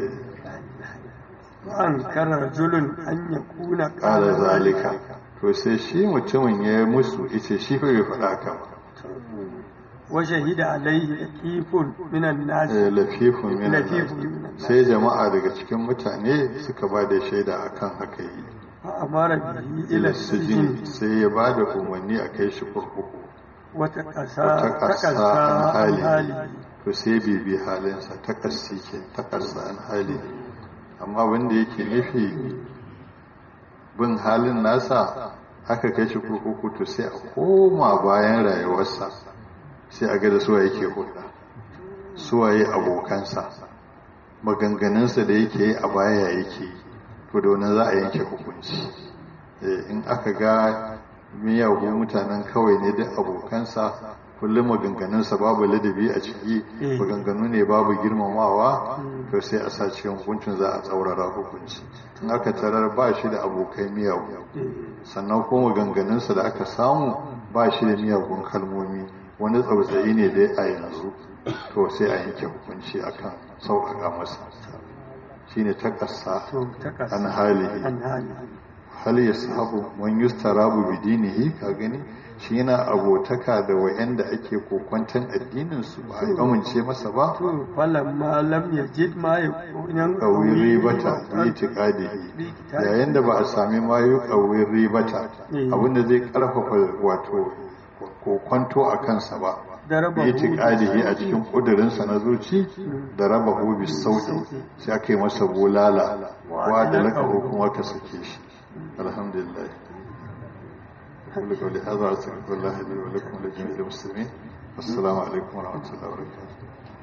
an kara rajulun an yakuna qala zalika to sai shi mutumin ya musu yace shi fa bai faɗa ka ba wa shahida alaihi lafifun minan nas lafifun minan sai jama'a daga cikin mutane suka ba da shaida akan haka yi amara bihi ila sijin sai ya ba da umarni a kai shi kurkuku wata ƙasa an hali to sai bibi halinsa ta ƙassi ke ta ƙasa an hali amma wanda yake nufi bin halin nasa aka kai shi kurkuku to sai a koma bayan rayuwarsa sai a ga da suwa yake hulɗa suwaye abokansa maganganunsa da yake yi a baya yake yi to da wani za a yanke hukunci in aka ga miyagun mutanen kawai ne duk abokansa kullum maganganunsa babu ladabi a ciki maganganu ne babu girmamawa to sai a sa cikin hukuncin za a tsaurara hukunci in aka tarar ba shi da abokai miyagu sannan kuma maganganunsa da aka samu ba shi da miyagun kalmomi wani tsautsayi ne dai a yanzu to sai a yanke hukunci akan sauƙaƙa masa shine ta ƙasa an hali hal ya sahabu man yustarabu bi dinihi ka gani shi yana abotaka da wayanda ake kokwantan addinin su ba a amince masa ba falamma lam yajid ma yuqawin ribata bi tiqadihi yayin da ba a sami ma yuqawin ribata abinda zai karfafa wato kokwanto a kansa ba bi tiqadihi a cikin kudurinsa na zuci da rabahu bis sauti sai aka yi masa bulala wa da laka hukuma ka sake shi alhamdulillah kullu qawli hadha astaghfirullah li wa lakum wa li jami'il muslimin assalamu alaikum wa rahmatullahi wa barakatuh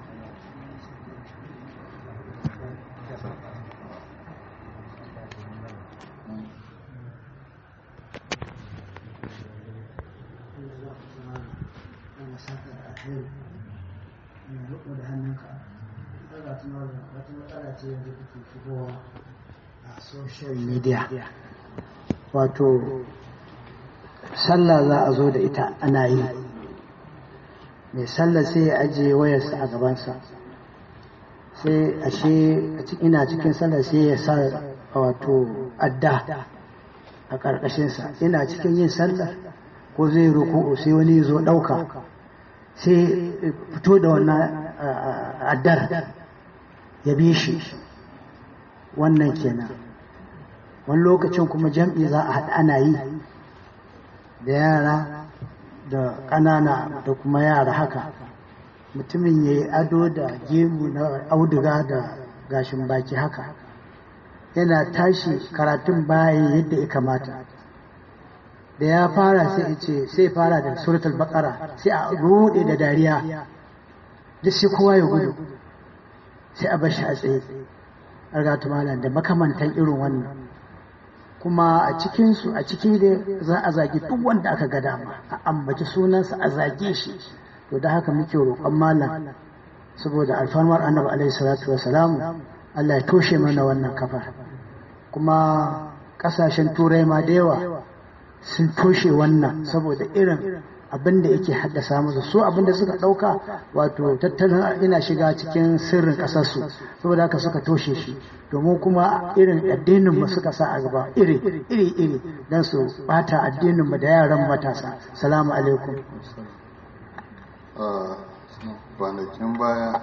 da hannunka wata matsala ce yanzu kuke shigowa a social media wato sallah za a zo da ita ana yi mai sallah sai ya ajiye wayarsa a gabansa sai ashe ina cikin sallah sai ya sa wato adda a ƙarƙashinsa, ina cikin yin sallah ko zai ruku'u sai wani zo ɗauka sai fito da wannan addar ya bi shi. Wannan kenan. Wani lokacin kuma jam'i za a haɗa ana yi da yara da ƙanana da kuma yara haka, mutumin ya yi ado da gemu na auduga da gashin baki haka, yana tashi karatun bayan yadda ya kamata. Da ya fara sai fara da suratul baqara sai a rude da dariya duk sai kowa ya gudu sai a bashi a tsaye argatu malam da makamantan irin wannan. Kuma a cikinsu a ciki da za a zagi duk wanda aka ga dama a ambaci sunansa a zage shi. To da haka muke roƙon malam saboda alfarmar annabi alaihi salatu wasalamu Allah ya toshe mana wannan kafar. Kuma ƙasashen turai ma da yawa sun toshe wannan saboda irin abin da yake haddasa musu. Su abin da suka ɗauka wato tattalin ina shiga cikin sirrin ƙasarsu, saboda haka suka toshe shi, domin kuma irin addinin mu suka sa a gaba iri don su bata addinin mu da yaran matasa. Salamu alaikum. Kwanakin baya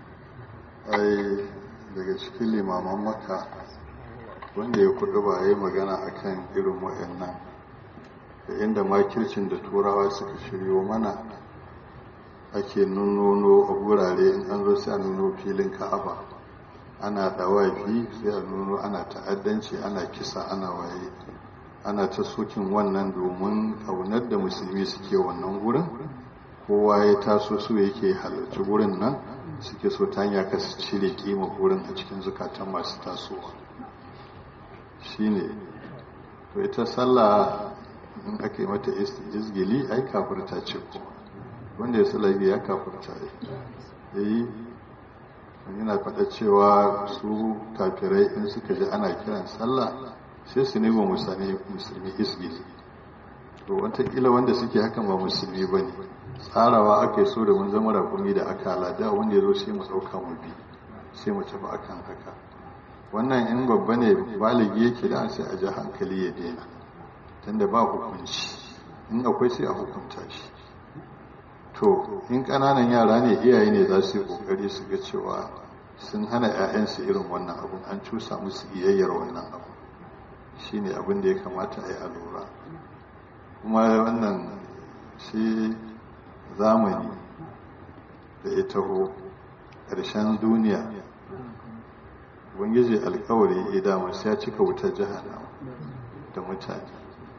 daga cikin limaman Makka wanda ya kudu ba ya yi magana akan irin wayannan da inda makircin da turawa suka shiryo mana ake nuno a gurare in an zo sai a nuno filin Ka'aba ana dawafi, sai a nuno ana ta'addanci, ana kisa, ana waye, ana ta sokin wannan domin kaunar da musulmi suke wannan gurin. Kowa ya taso su yake halarci gurin nan, suke so ta hanya ka su cire kima gurin a cikin zukatan masu tasowa. Shine to ita sallah in aka yi mata izgili ai kafirta ce ko wanda ya salabi ya kafirta yi. Yana faɗa cewa su kafirai in suka ji ana kiran sallah sai su nemo musulmi izgili. To wataƙila wanda suke hakan ba musulmi ba ne, tsarawa aka yi so da mun zama rakumi da aka alada wanda ya zo sai mu ɗauka mu bi sai mu tafi akan haka. Wannan in babba ne baligi yake da sai a ji hankali ya daina, tunda ba hukunci, in akwai sai a hukunta shi. To in ƙananan yara ne iyaye ne za su yi ƙoƙari su ga cewa sun hana 'ya'yansu irin wannan abun, an cusa musu iyayyar wannan abu. Shi ne abin da ya kamata a yi a lura. Kuma wannan shi zamani da ya taho ƙarshen duniya, ubangiji alkawari ya damar sai ya cika wutar jahannama da mutane.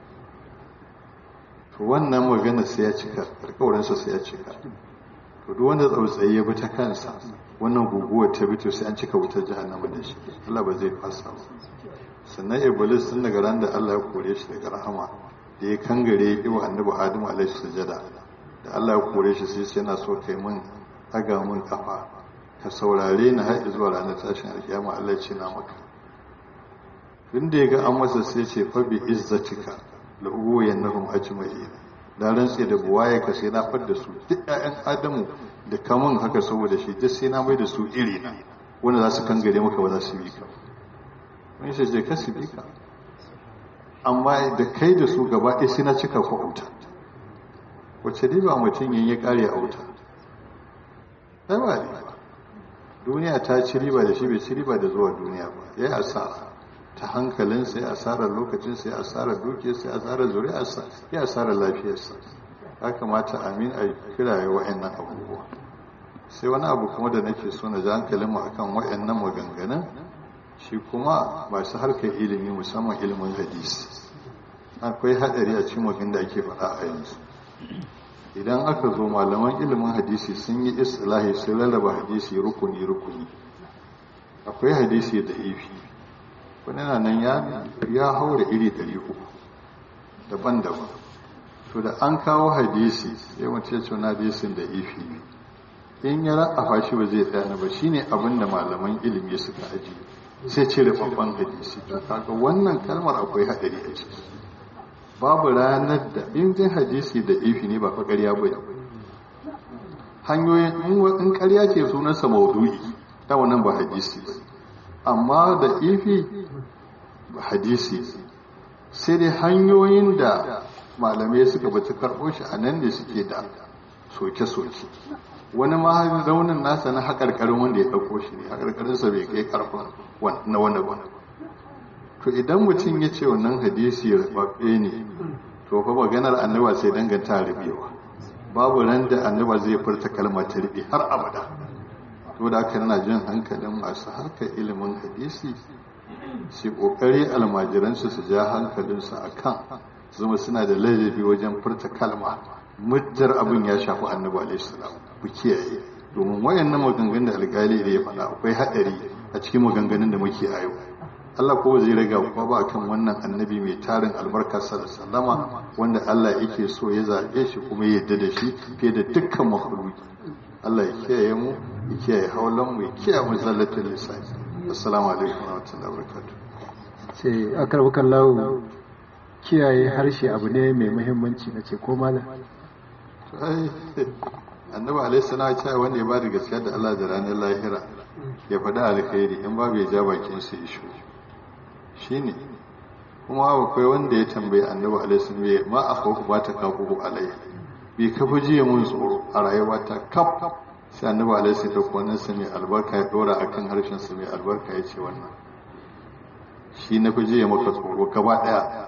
To wannan magana sai ya cika, alkawarinsa sai ya cika. To duk wanda tsautsayi ya bi ta kansa, wannan guguwar ta bito sai an cika wutar jahannama da shi, Allah ba zai fasa ba. Sannan Iblis tun daga ran da Allah ya kore shi daga rahama, da ya kangare ya ƙi wa annabi Adamu alaihi sujada, da Allah ya kore shi sai yana so kai mun ɗaga mun kafa ka saurare ni har zuwa ranar tashin alkiyama. Allah ya ce na maka. Tun da ya ga an masa sai ce fa bi izzatika la uwayannahum ajma'in, da rantse da buwaye ka sai na fadda su duk ƴaƴan Adamu da kamun haka saboda shi duk sai na mai da su iri na, wanda za su kangare maka ba za su bi ka. Wani sai je ka su bi ka, amma da kai da su gaba ɗaya sai na cika ku wuta. Wace riba mutum yin ya ƙare a wuta? Sai ba riba. Duniya ta ci riba da shi, bai ci riba da zuwa duniya ba. Ya yi asara ta hankalin, sai asarar lokacin, sai asarar duke, sai asarar zuri'arsa, ya asarar lafiyarsa. Ya kamata amin a kiraye wa'annan abubuwa. Sai wani abu kuma da nake so na ji hankalinmu akan wa'annan maganganun, shi kuma masu harkar ilimi, musamman ilimin hadisi. Akwai haɗari a cikin wajen da ake faɗa a yanzu. Idan aka zo malaman ilimin hadisi sun yi istilahi sun rarraba hadisi rukuni. Akwai hadisi da ifi, wani na nan ya haura iri 300 daban-daban. To da an kawo hadisi sai mutum ya ce wani hadisin da ifi, in ya ra'afa shi ba zai tsaya ba, shine abin da malaman ilimi suka ajiye, sai cire babban hadisi. To kaga wannan kalmar akwai haɗari a ciki. Babu ranar da in hadisi da ifi ne ba fa ƙarya ba. Hanyoyin in ƙarya ce sunansa maudu'i, ta wannan ba hadisi ba, amma da ifi hadisi sai dai hanyoyin da malamai suka bata karɓo shi a nan ne suke da soke-soke. Wani ma raunin nasa na haƙarƙarin wanda ya ɗauko shi ne, haƙarƙarinsa bai kai ƙarfin na wani ba. To idan mutum ya ce wannan hadisi rababbe ne, to fa maganar annaba sai danganta rubewa, babu ran da annaba zai furta kalmar ta rube har abada. To da haka na jin hankalin masu harkar ilimin hadisi su kokari almajiransu su ja hankalinsu akan zama suna da ladabi wajen furta kalma muddar abin ya shafi annabi alaihi salam. Ku kiyaye, domin wayannan maganganun da alƙali da ya faɗa akwai haɗari a cikin maganganun da muke a yau. Allah ko zai raga kuma ba kan wannan annabi mai tarin albarka sallama wanda Allah yake so ya zaɓe shi kuma ya yarda da shi fiye da dukkan makhluki. Allah ya kiyaye mu, ya kiyaye haulan mu, ya kiyaye mu zallatul lisan. Assalamu alaikum wa rahmatullahi wa barakatuh. Sai akarbukan lawo kiyaye harshe abu ne mai muhimmanci nace ko malam. Annabi alaihi salam ya ce wanda ya ba da gaskiya da Allah da ranar lahira ya faɗi alkhairi, in babu ya ja bakin sa ishu shine. Kuma akwai wanda ya tambayi annabi alaihi salam ma akhafu ba ta kafu alai, bi kafa jiya mun tsoro a rayuwata kaf. Sai annabi alaihi salam ya dauko sa mai albarka ya dora akan harshen sa mai albarka ya ce wannan shi na fi jiya maka tsoro gaba daya.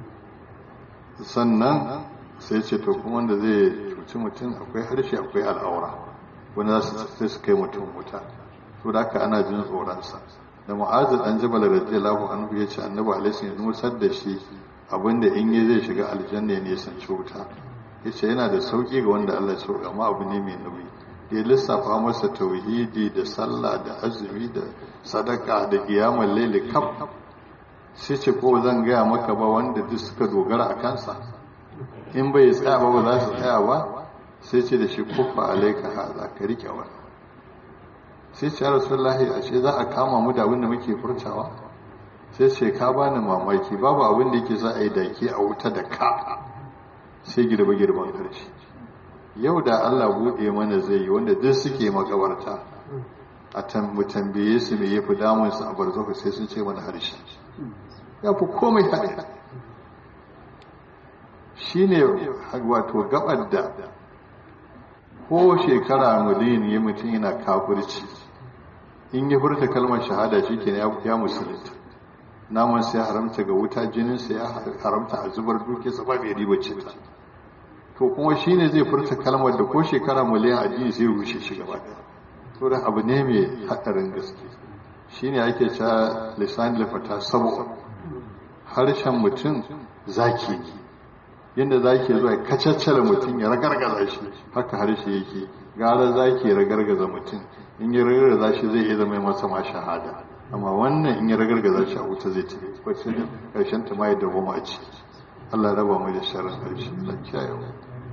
Sannan sai ce to kuma wanda zai cuci mutum akwai harshe akwai al'aura wanda za su kai mutum wuta. To da haka ana jin tsoronsa. Da Mu'adh dan Jabal radiyallahu anhu ya ce annabi alaihi salam ya nusar da shi abinda in yi zai shiga aljanna ne san wuta. Yace yana da sauki ga wanda Allah ya so, amma abu ne mai nauyi. Da ya lissafa masa tauhidi da sallah da azumi da sadaka da qiyamul layl kaf, sai ce ko zan gaya maka ba wanda duk suka dogara a kansa in bai tsaya ba za su tsaya ba. Sai ce da shi kufa alaika haza, ka rike wannan. Sai ce rasulullahi ashe za a kama mu da abin da muke furtawa? Sai ce ka bani mamaki, babu abin da yake za a yi dake a wuta da ka sai girbe-girben karshe. Yau da Allah buɗe mana zai yi wanda duk suke makabarta a mu tambaye su me yafi damun su a barzahu, sai sun ce mana harshe ya fi komai haɗe. Shine wato gabar da ko shekara miliyan ya mutum yana kafirci, in ya furta kalmar shahada shi ke ya musulunta, naman sai haramta ga wuta, jinin sai ya haramta a zubar duke sa ba mai riba ta. To kuma shi ne zai furta kalmar da ko shekara miliyan addini zai rushe shi gaba ɗaya. To da abu ne mai haɗarin gaske. Shi ne ake cewa lisan lafata sabo, harshen mutum zaki ne. Yadda zaki zuwa kacaccala mutum ya ragargaza shi, haka harshe yake. Gara zaki ya ragargaza mutum, in ya ragargaza shi zai iya zama masa ma shahada. Amma wannan in ya ragargaza shi a wuta zai tafi, wacce da ƙarshen ta ma ya dawo ma ci. Allah raba mu da sharrin harshe, Allah kiyaye mu.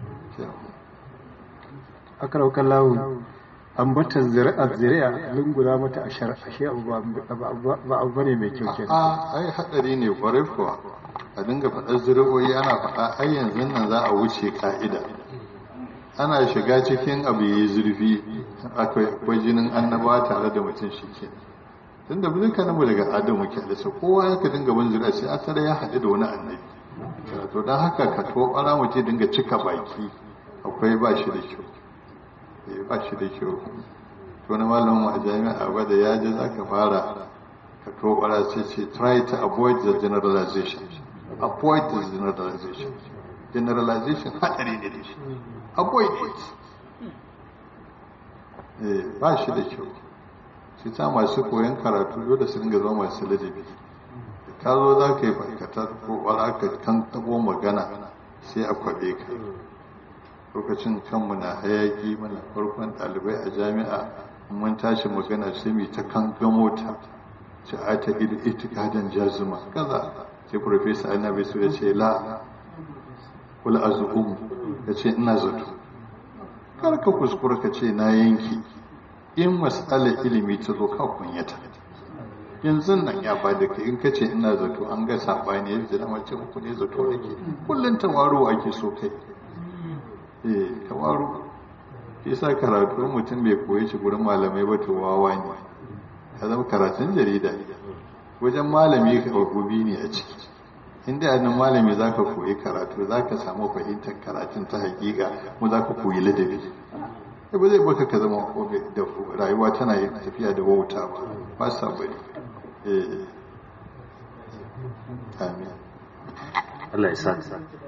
Akaraukan lawo ambatar zuri'a lungura mata a ashe ba abu bane mai kyau kenan. Ai hadari ne kwarai kuwa. A dinga faɗar zuri'o'i ana faɗa ai yanzu nan za a wuce ka'ida. Ana shiga cikin abu yayi zurfi, akwai jinin annaba tare da mutum shi ke. Tunda dukkanin mu daga Adamu muke da sa, kowa ya ka dinga bin zuri'a sai a tare ya haɗu da wani annabi. To don haka ka tobara mutum dinga cika baki akwai ba shi da kyau. Ba shi da kyau. To na malamin a jami'a ba da ya je za ka fara ka tobara sai ce try to avoid the generalization. Avoid the generalization. Generalization haɗari ne da shi. Avoid it. Ba shi da kyau. Sai ta masu koyon karatu dole su dinga zama masu ladabi. Ka zo za ka yi farkatar ko wala ka kan tabo magana sai a kwabe ka. Lokacin kanmu na hayaki mana farkon ɗalibai a jami'a mun tashi magana sai mu ta kan gamo ta ce a ta itikadan jazuma kaza sai professor annabi su ya ce la wal azum ya ce ina zato kar ka kuskura ka ce na yanki in mas'alar ilimi ta zo ka kunyata yanzu nan ya ba da kai in ka ce ina zato an ga sabani yanzu da mace uku ne zato nake kullun tawaro ake so kai tawaro yasa karatu mutum bai koyi shi gurin malamai ba to wawa ne ka zama karatun jarida wajen malami ka gobi ne a ciki inda yannan malami za ka koyi karatu za ka samu fahimtar karatun ta hakika mu za ka koyi ladabi ba zai baka ka zama da rayuwa tana tafiya da wauta ba sa bari amin Allah ya sa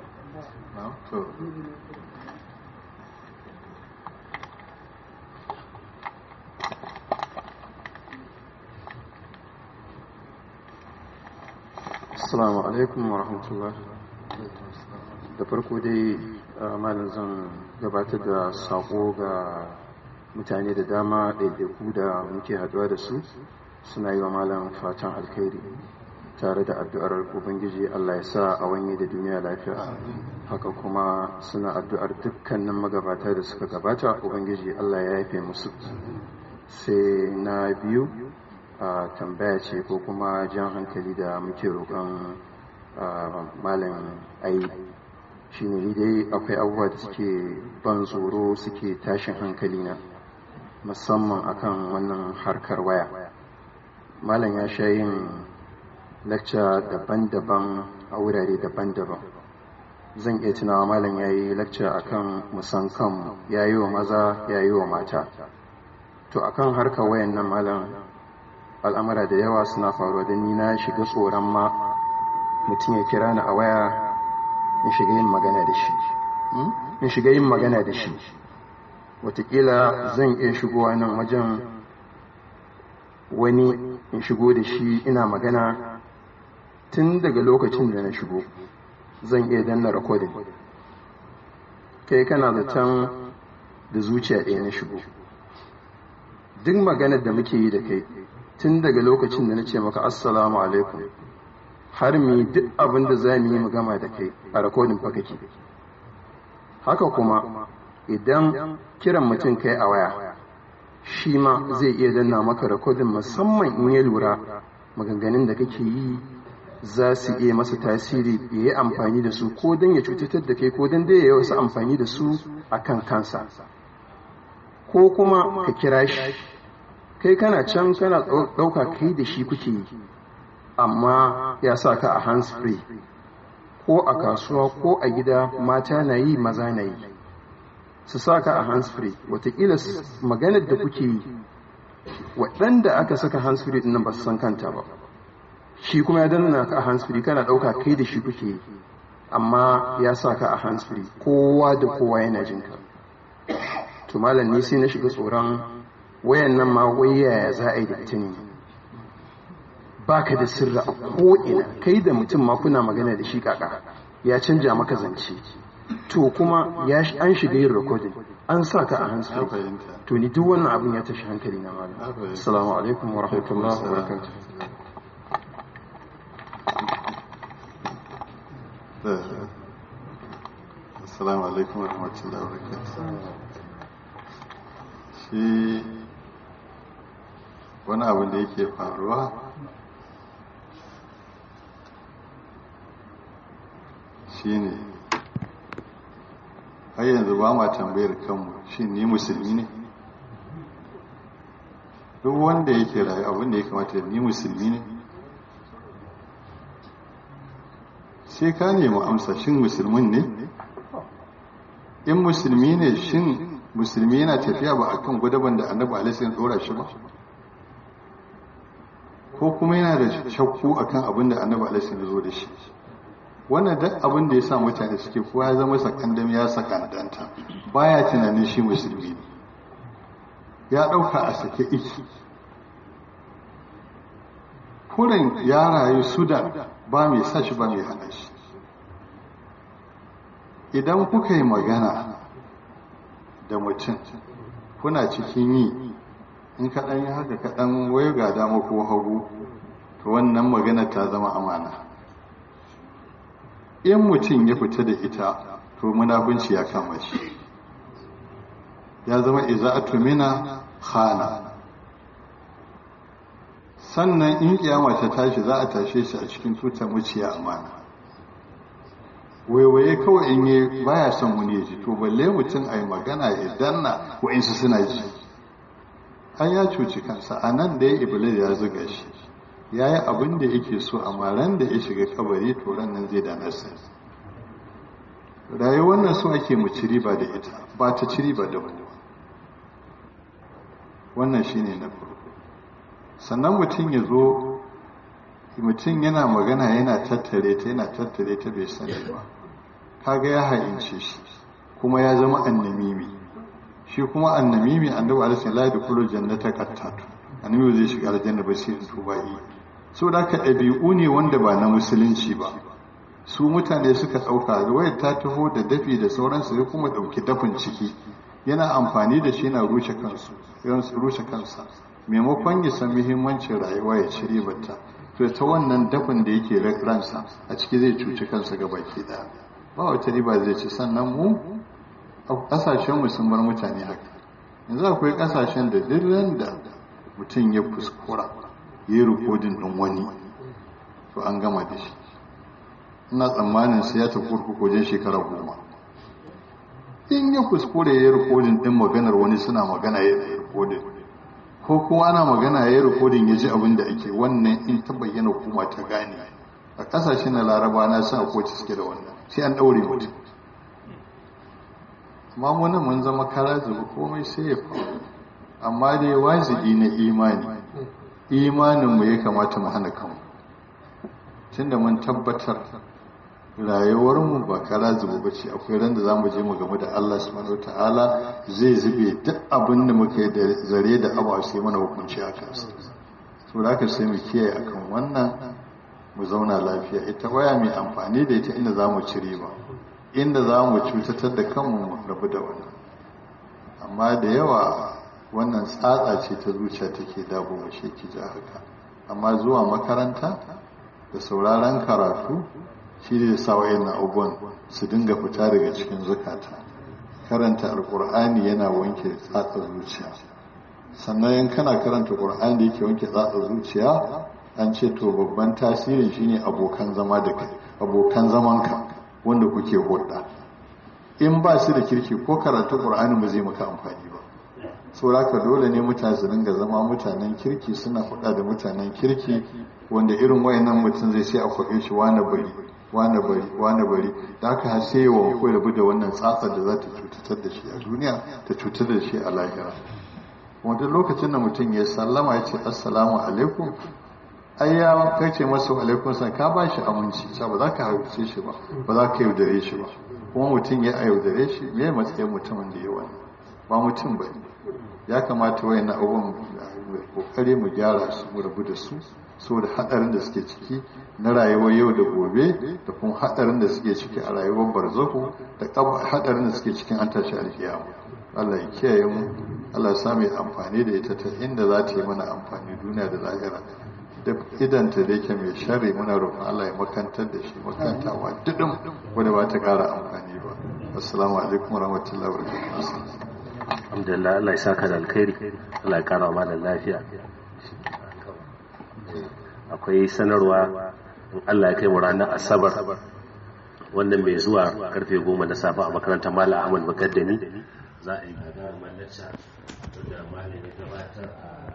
Assalamu alaikum wa rahmatullah. Da farko dai malam zan gabatar da sako ga mutane da dama ɗaiɗaiku da muke haɗuwa da su suna yi wa malam fatan alkhairi tare da addu'ar ubangiji Allah ya sa a wanye da duniya lafiya. Haka kuma suna addu'ar dukkanin magabata da suka gabata ubangiji Allah ya yafe musu. Sai na biyu a tambaya ce ko kuma jan hankali da muke roƙon malam ai shi ne dai akwai abubuwa da suke ban tsoro suke tashin hankali na musamman akan wannan harkar waya. Malam ya sha yin lacca daban-daban a wurare daban-daban. Zan iya tunawa malam ya yi lacca akan musan kan ya yi wa maza ya yi wa mata. To akan harkar wayan nan malam al'amura da yawa suna faruwa da ni na shiga tsoron ma mutum ya kira ni a waya in shiga yin magana da shi watakila zan iya shigowa nan wajen wani in shigo da shi ina magana tun daga lokacin da na shigo zan iya danna rikodin kai kana zaton da zuciya ɗaya na shigo duk maganar da muke yi da kai tun daga lokacin da na ce maka assalamu alaikum har mi duk abin da za mu yi mu gama da kai a rikodin fa kake haka kuma idan kiran mutum kai a waya shi ma zai iya danna maka rikodin musamman in ya lura maganganun da kake yi za su iya masa tasiri ya yi amfani da su ko don ya cutatar da kai ko don da ya yi wasu amfani da su a kan kansa ko kuma ka kira shi kai kana can kana ɗauka kai da shi kuke yi amma ya sa ka a hands free ko a kasuwa ko a gida mata na yi maza na yi su sa ka a hands free watakila maganar da kuke yi waɗanda aka saka hands free ɗin nan ba su san kanta ba shi kuma ya danna ka a hands free kana ɗauka kai da shi kuke yi amma ya sa ka a hands free kowa da kowa yana jin ka to malam ni sai na shiga tsoron wayan nan ma wayaya za a yi da ita ne ba ka da sirri a ko'ina kai da mutum ma kuna magana da shi kaka ya canja maka zance to kuma an shiga yin rikodin an sa ka a hansu to ni duk wannan abin ya tashi hankali na malam assalamu alaikum wa rahmatullahi wa barakatuh assalamu alaikum wa rahmatullahi wa barakatuh shi wani abin da yake faruwa shi ne har yanzu ba ma tambayar kanmu shi ni musulmi ne duk wanda yake rayu abin da ya kamata ni musulmi ne sai ka nemi amsa shin musulmin ne in musulmi ne shin musulmi yana tafiya ba akan gudaban da annabi alaihi ya dora shi ba ko kuma yana da shakku akan abin da annabi alaihi ya zo da shi wannan duk abin da ya sa mutane suke kowa ya zama sakandam ya sakandanta baya tunanin shi musulmi ne ya dauka a sake iki kurin ya rayu sudan ba mai sa shi ba mai hana shi idan kuka yi magana da mutum kuna cikin yi in kaɗan yi haka kaɗan wayo ga dama ko hagu to wannan magana ta zama amana in mutum ya fita da ita to munafunci ya kama shi ya zama iza'atu mina khana sannan in kiyama ta tashi za a tashe shi a cikin tutar muciya amana waiwaye kawai in yi baya son wani ya ji to balle mutum a yi magana ya danna wa'insu suna ji an ya cuci kansa a nan da ya iblis ya zuga shi ya yi abin da yake so amma ran da ya shiga kabari to ran nan zai da nasa rayuwar nan so ake mu ci riba da ita ba ta ci riba da wani wannan shine na farko sannan mutum ya zo mutum yana magana yana tattare ta bai sani ba kaga ya hayince shi kuma ya zama annamimi shi kuma annamimi annabi alaihi la yadkhulu jannata qattatu annabi zai shiga aljanna ba sai tubai so da ka dabi'u ne wanda ba na musulunci ba su mutane suka dauka wai ta taho da dafi da sauransu sai kuma dauki dafin ciki yana amfani da shi yana rushe kansa maimakon ya san muhimmancin rayuwa ya cire bata to ta wannan dafin da yake ransa a ciki zai cuci kansa ga baki daya ba wata riba zai ci sannan mu a kasashen mu sun bar mutane haka yanzu akwai kasashen da duk da mutum ya kuskura ya yi rikodin ɗin wani to an gama da shi ina tsammanin sai ya tafi kurkuku wajen shekara 10 in ya kuskure ya yi rikodin ɗin maganar wani suna magana ya yi rikodin ko kuma ana magana ya yi rikodin ya ji abin da ake wannan in ta bayyana kuma ta gane a ƙasashen na laraba na sa koci suke da wannan sai an ɗaure mutum amma wani mun zama kara zuba komai sai ya faru amma dai wajibi na imaninmu ya kamata mu hana kanmu tunda mun tabbatar rayuwarmu ba kara zuba ba ce akwai ran da za mu je mu game da Allah subhanahu ta'ala zai zube duk abin da muka yi da zare da abawa sai mana hukunci a kansa to da haka sai mu kiyaye akan wannan mu zauna lafiya ita waya mai amfani da ita inda za mu ci riba inda za mu cutatar da kanmu mu rabu da wannan amma da yawa wannan tsatsa ce ta zuciya take dabo mu shi ki haka amma zuwa makaranta da sauraron karatu shi ne sa wayannan abubuwan su dinga fita daga cikin zukata karanta alqur'ani yana wanke tsatsar zuciya sannan in kana karanta qur'ani da yake wanke tsatsar zuciya an ce to babban tasirin shine abokan zama da kai abokan zamanka wanda kuke hulɗa in ba su da kirki ko karatu qur'ani ba zai maka amfani ba saboda dole ne mutane su dinga zama mutanen kirki suna faɗa da mutanen kirki wanda irin wayannan mutum zai sai a kwaɓe shi wani bari da aka hase yawan ko rabu da wannan tsatsar da za ta cutatar da shi a duniya ta cutar da shi a lahira wanda lokacin da mutum ya sallama ya ce assalamu alaikum ai ya kace masa alaikum san ka ba shi aminci sa ba za ka hauce shi ba za ka yaudare shi ba kuma mutum ya yaudare shi me matsayin mutumin da ya wani ba mutum ba ya kamata wayan abubuwan kokari mu gyara su mu rabu da su saboda hadarin da suke ciki na rayuwar yau da gobe da kuma hadarin da suke ciki a rayuwar barzahu da hadarin da suke cikin an tashi alkiyama Allah ya kiyaye mu Allah ya samu amfani da ita ta inda za ta yi mana amfani duniya da lahira da idanta da yake mai sharri muna roƙon Allah ya makantar da shi makantawa dudum wanda ba ta ƙara amfani ba assalamu alaikum warahmatullahi wabarakatuh alhamdulillah Allah ya saka da alkhairi Allah ya kara ma da lafiya akwai sanarwa in Allah ya kai mu ranar asabar wannan mai zuwa karfe 10 na safe a makarantar Malam Ahmad Mukaddami za a yi gagarumar lecture da malamin gabatar a